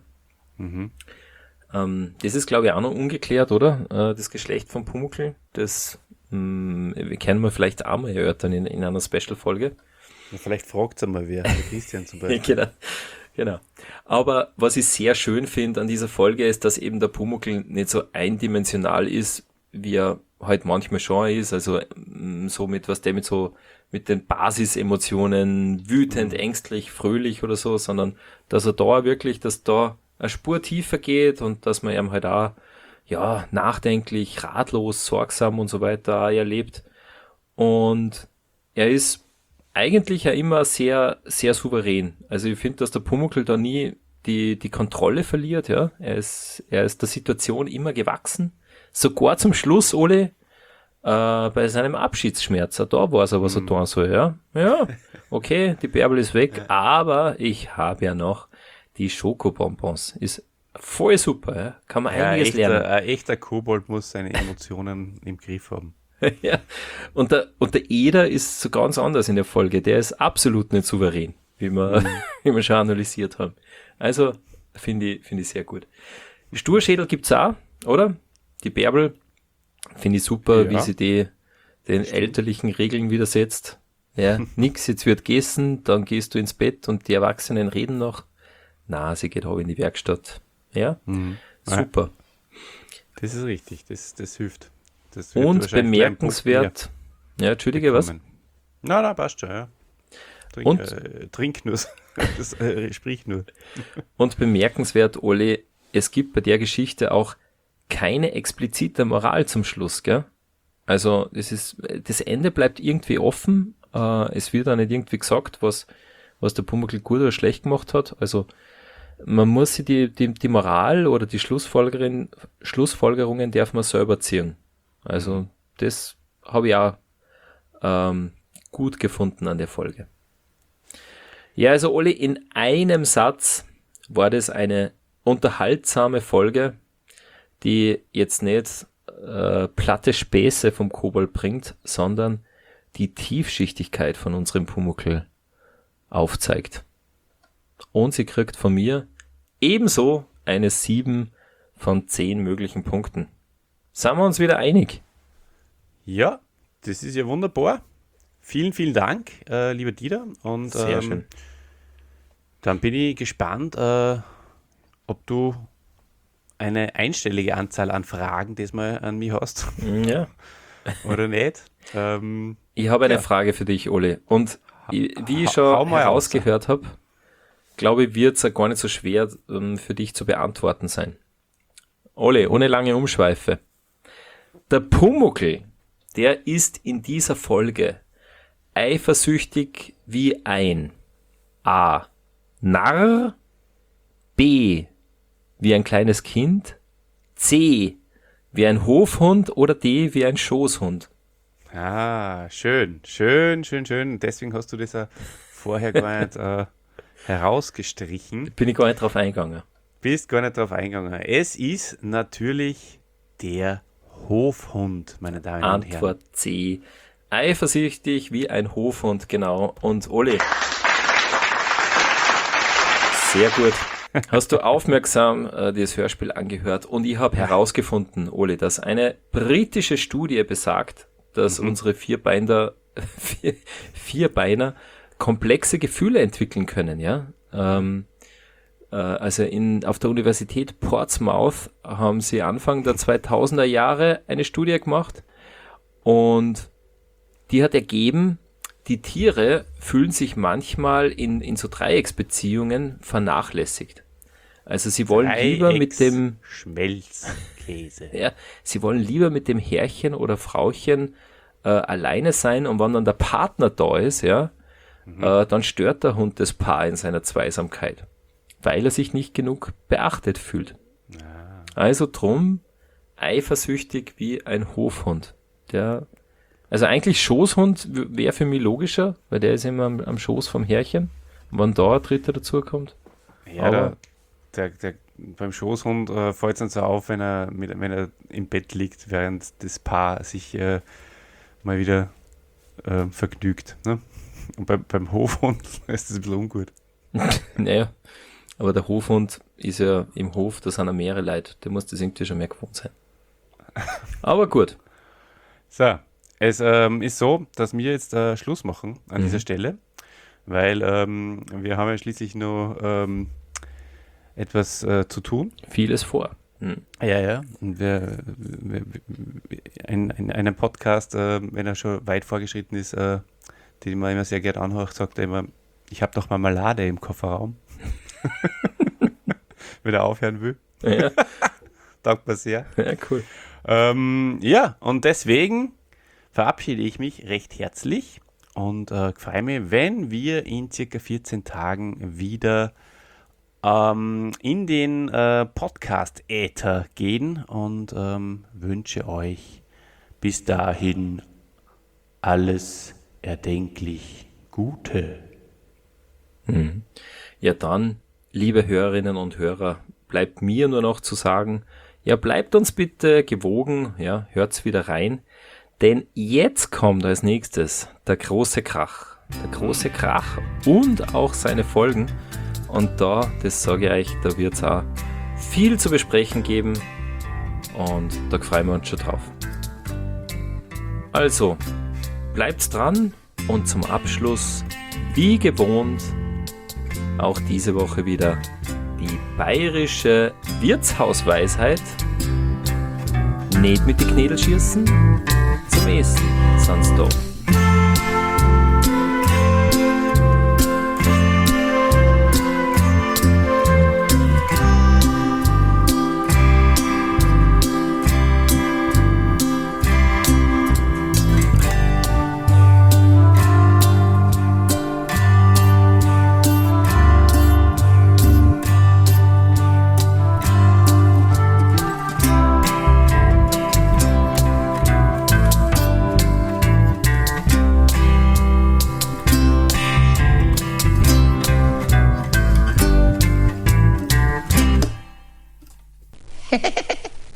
Das ist, glaube ich, auch noch ungeklärt, oder? Das Geschlecht von Pumuckl, das können wir vielleicht auch mal erörtern in einer Special-Folge. Ja, vielleicht fragt es einmal wer, der Christian zum Beispiel. Genau. Aber was ich sehr schön finde an dieser Folge ist, dass eben der Pumuckl nicht so eindimensional ist, wie er halt manchmal schon ist, also so mit mit den Basisemotionen, wütend, ängstlich, fröhlich oder so, sondern dass er da wirklich, dass da eine Spur tiefer geht und dass man ihm halt auch, ja, nachdenklich, ratlos, sorgsam und so weiter auch erlebt. Und er ist eigentlich ja immer sehr, sehr souverän. Also ich finde, dass der Pumuckl da nie die Kontrolle verliert, ja. Er ist der Situation immer gewachsen. Sogar zum Schluss, Ole, bei seinem Abschiedsschmerz, da war es aber so tun soll, ja. Ja, okay, die Bärbel ist weg, aber ich habe ja noch die Schokobonbons. Ist voll super, ja. Kann man einiges lernen. Ein echter Kobold muss seine Emotionen im Griff haben. Ja, und der Eder ist so ganz anders in der Folge. Der ist absolut nicht souverän, wie wir schon analysiert haben. Also, finde ich sehr gut. Sturschädel gibt's auch, oder? Die Bärbel, finde ich super, wie sie den elterlichen Regeln widersetzt. Ja, nix, jetzt wird gegessen, dann gehst du ins Bett und die Erwachsenen reden noch. Na, sie geht auch in die Werkstatt. Ja, super. Das ist richtig, das hilft. Und bemerkenswert, ja, entschuldige, was? Na, passt schon, ja. Trink nur, sprich nur. Und bemerkenswert, Oli, es gibt bei der Geschichte auch keine explizite Moral zum Schluss, gell? Also, das Ende bleibt irgendwie offen, es wird auch nicht irgendwie gesagt, was der Pumuckl gut oder schlecht gemacht hat, also, man muss sich die Moral oder die Schlussfolgerungen darf man selber ziehen. Also das habe ich auch gut gefunden an der Folge. Ja, also Oli, in einem Satz war das eine unterhaltsame Folge, die jetzt nicht platte Späße vom Kobold bringt, sondern die Tiefschichtigkeit von unserem Pumuckl aufzeigt. Und sie kriegt von mir ebenso eine 7 von 10 möglichen Punkten. Sind wir uns wieder einig? Ja, das ist ja wunderbar. Vielen, vielen Dank, lieber Dieter. Und sehr schön. Dann bin ich gespannt, ob du eine einstellige Anzahl an Fragen diesmal an mich hast. Ja. Oder nicht. Ich habe eine Frage für dich, Ole. Und wie ich schon herausgehört habe, glaube ich, wird es gar nicht so schwer für dich zu beantworten sein. Ole, ohne lange Umschweife. Der Pumuckl, der ist in dieser Folge eifersüchtig wie ein A. Narr, B. wie ein kleines Kind, C. wie ein Hofhund oder D. wie ein Schoßhund. Ah, schön. Deswegen hast du das ja vorher gar nicht herausgestrichen. Bin ich gar nicht drauf eingegangen. Bist gar nicht drauf eingegangen. Es ist natürlich der Hofhund, meine Damen und Herren. Antwort C. Eifersüchtig wie ein Hofhund, genau. Und Oli, sehr gut. Hast du aufmerksam das Hörspiel angehört und ich habe herausgefunden, Oli, dass eine britische Studie besagt, dass unsere Vierbeiner komplexe Gefühle entwickeln können, ja. Also auf der Universität Portsmouth haben sie Anfang der 2000er Jahre eine Studie gemacht und die hat ergeben, die Tiere fühlen sich manchmal in so Dreiecksbeziehungen vernachlässigt. Also sie wollen lieber mit dem Schmelzkäse. Ja, sie wollen lieber mit dem Herrchen oder Frauchen alleine sein und wenn dann der Partner da ist, ja, dann stört der Hund das Paar in seiner Zweisamkeit, weil er sich nicht genug beachtet fühlt. Ja. Also drum eifersüchtig wie ein Hofhund. Also eigentlich Schoßhund wäre für mich logischer, weil der ist immer am Schoß vom Herrchen. Und wenn da ein Dritter dazukommt. Ja, aber beim Schoßhund fällt es nicht so auf, wenn er im Bett liegt, während das Paar sich mal wieder vergnügt. Ne? Und beim Hofhund ist das ein bisschen ungut. Naja, aber der Hofhund ist ja im Hof, da sind ja mehrere Leute. Der muss das irgendwie schon mehr gewohnt sein. Aber gut. So, es ist so, dass wir jetzt Schluss machen an dieser Stelle, weil wir haben ja schließlich noch etwas zu tun. Vieles vor. Ja. Und einen Podcast, wenn er schon weit vorgeschritten ist, den man immer sehr gerne anhört, sagt er immer, ich habe doch Marmelade im Kofferraum. Wenn er aufhören will. Ja. Taugt mir sehr. Ja, cool. Ja, und deswegen verabschiede ich mich recht herzlich und freue mich, wenn wir in circa 14 Tagen wieder in den Podcast-Äther gehen und wünsche euch bis dahin alles erdenklich Gute. Ja dann, liebe Hörerinnen und Hörer, bleibt mir nur noch zu sagen, ja, bleibt uns bitte gewogen, ja, hört's wieder rein, denn jetzt kommt als nächstes der große Krach. Der große Krach und auch seine Folgen. Und da, das sage ich euch, da wird's auch viel zu besprechen geben und da freuen wir uns schon drauf. Also, bleibt's dran und zum Abschluss, wie gewohnt, auch diese Woche wieder die bayerische Wirtshausweisheit. Nicht mit den Knädel schießen, zum Essen, sonst doch.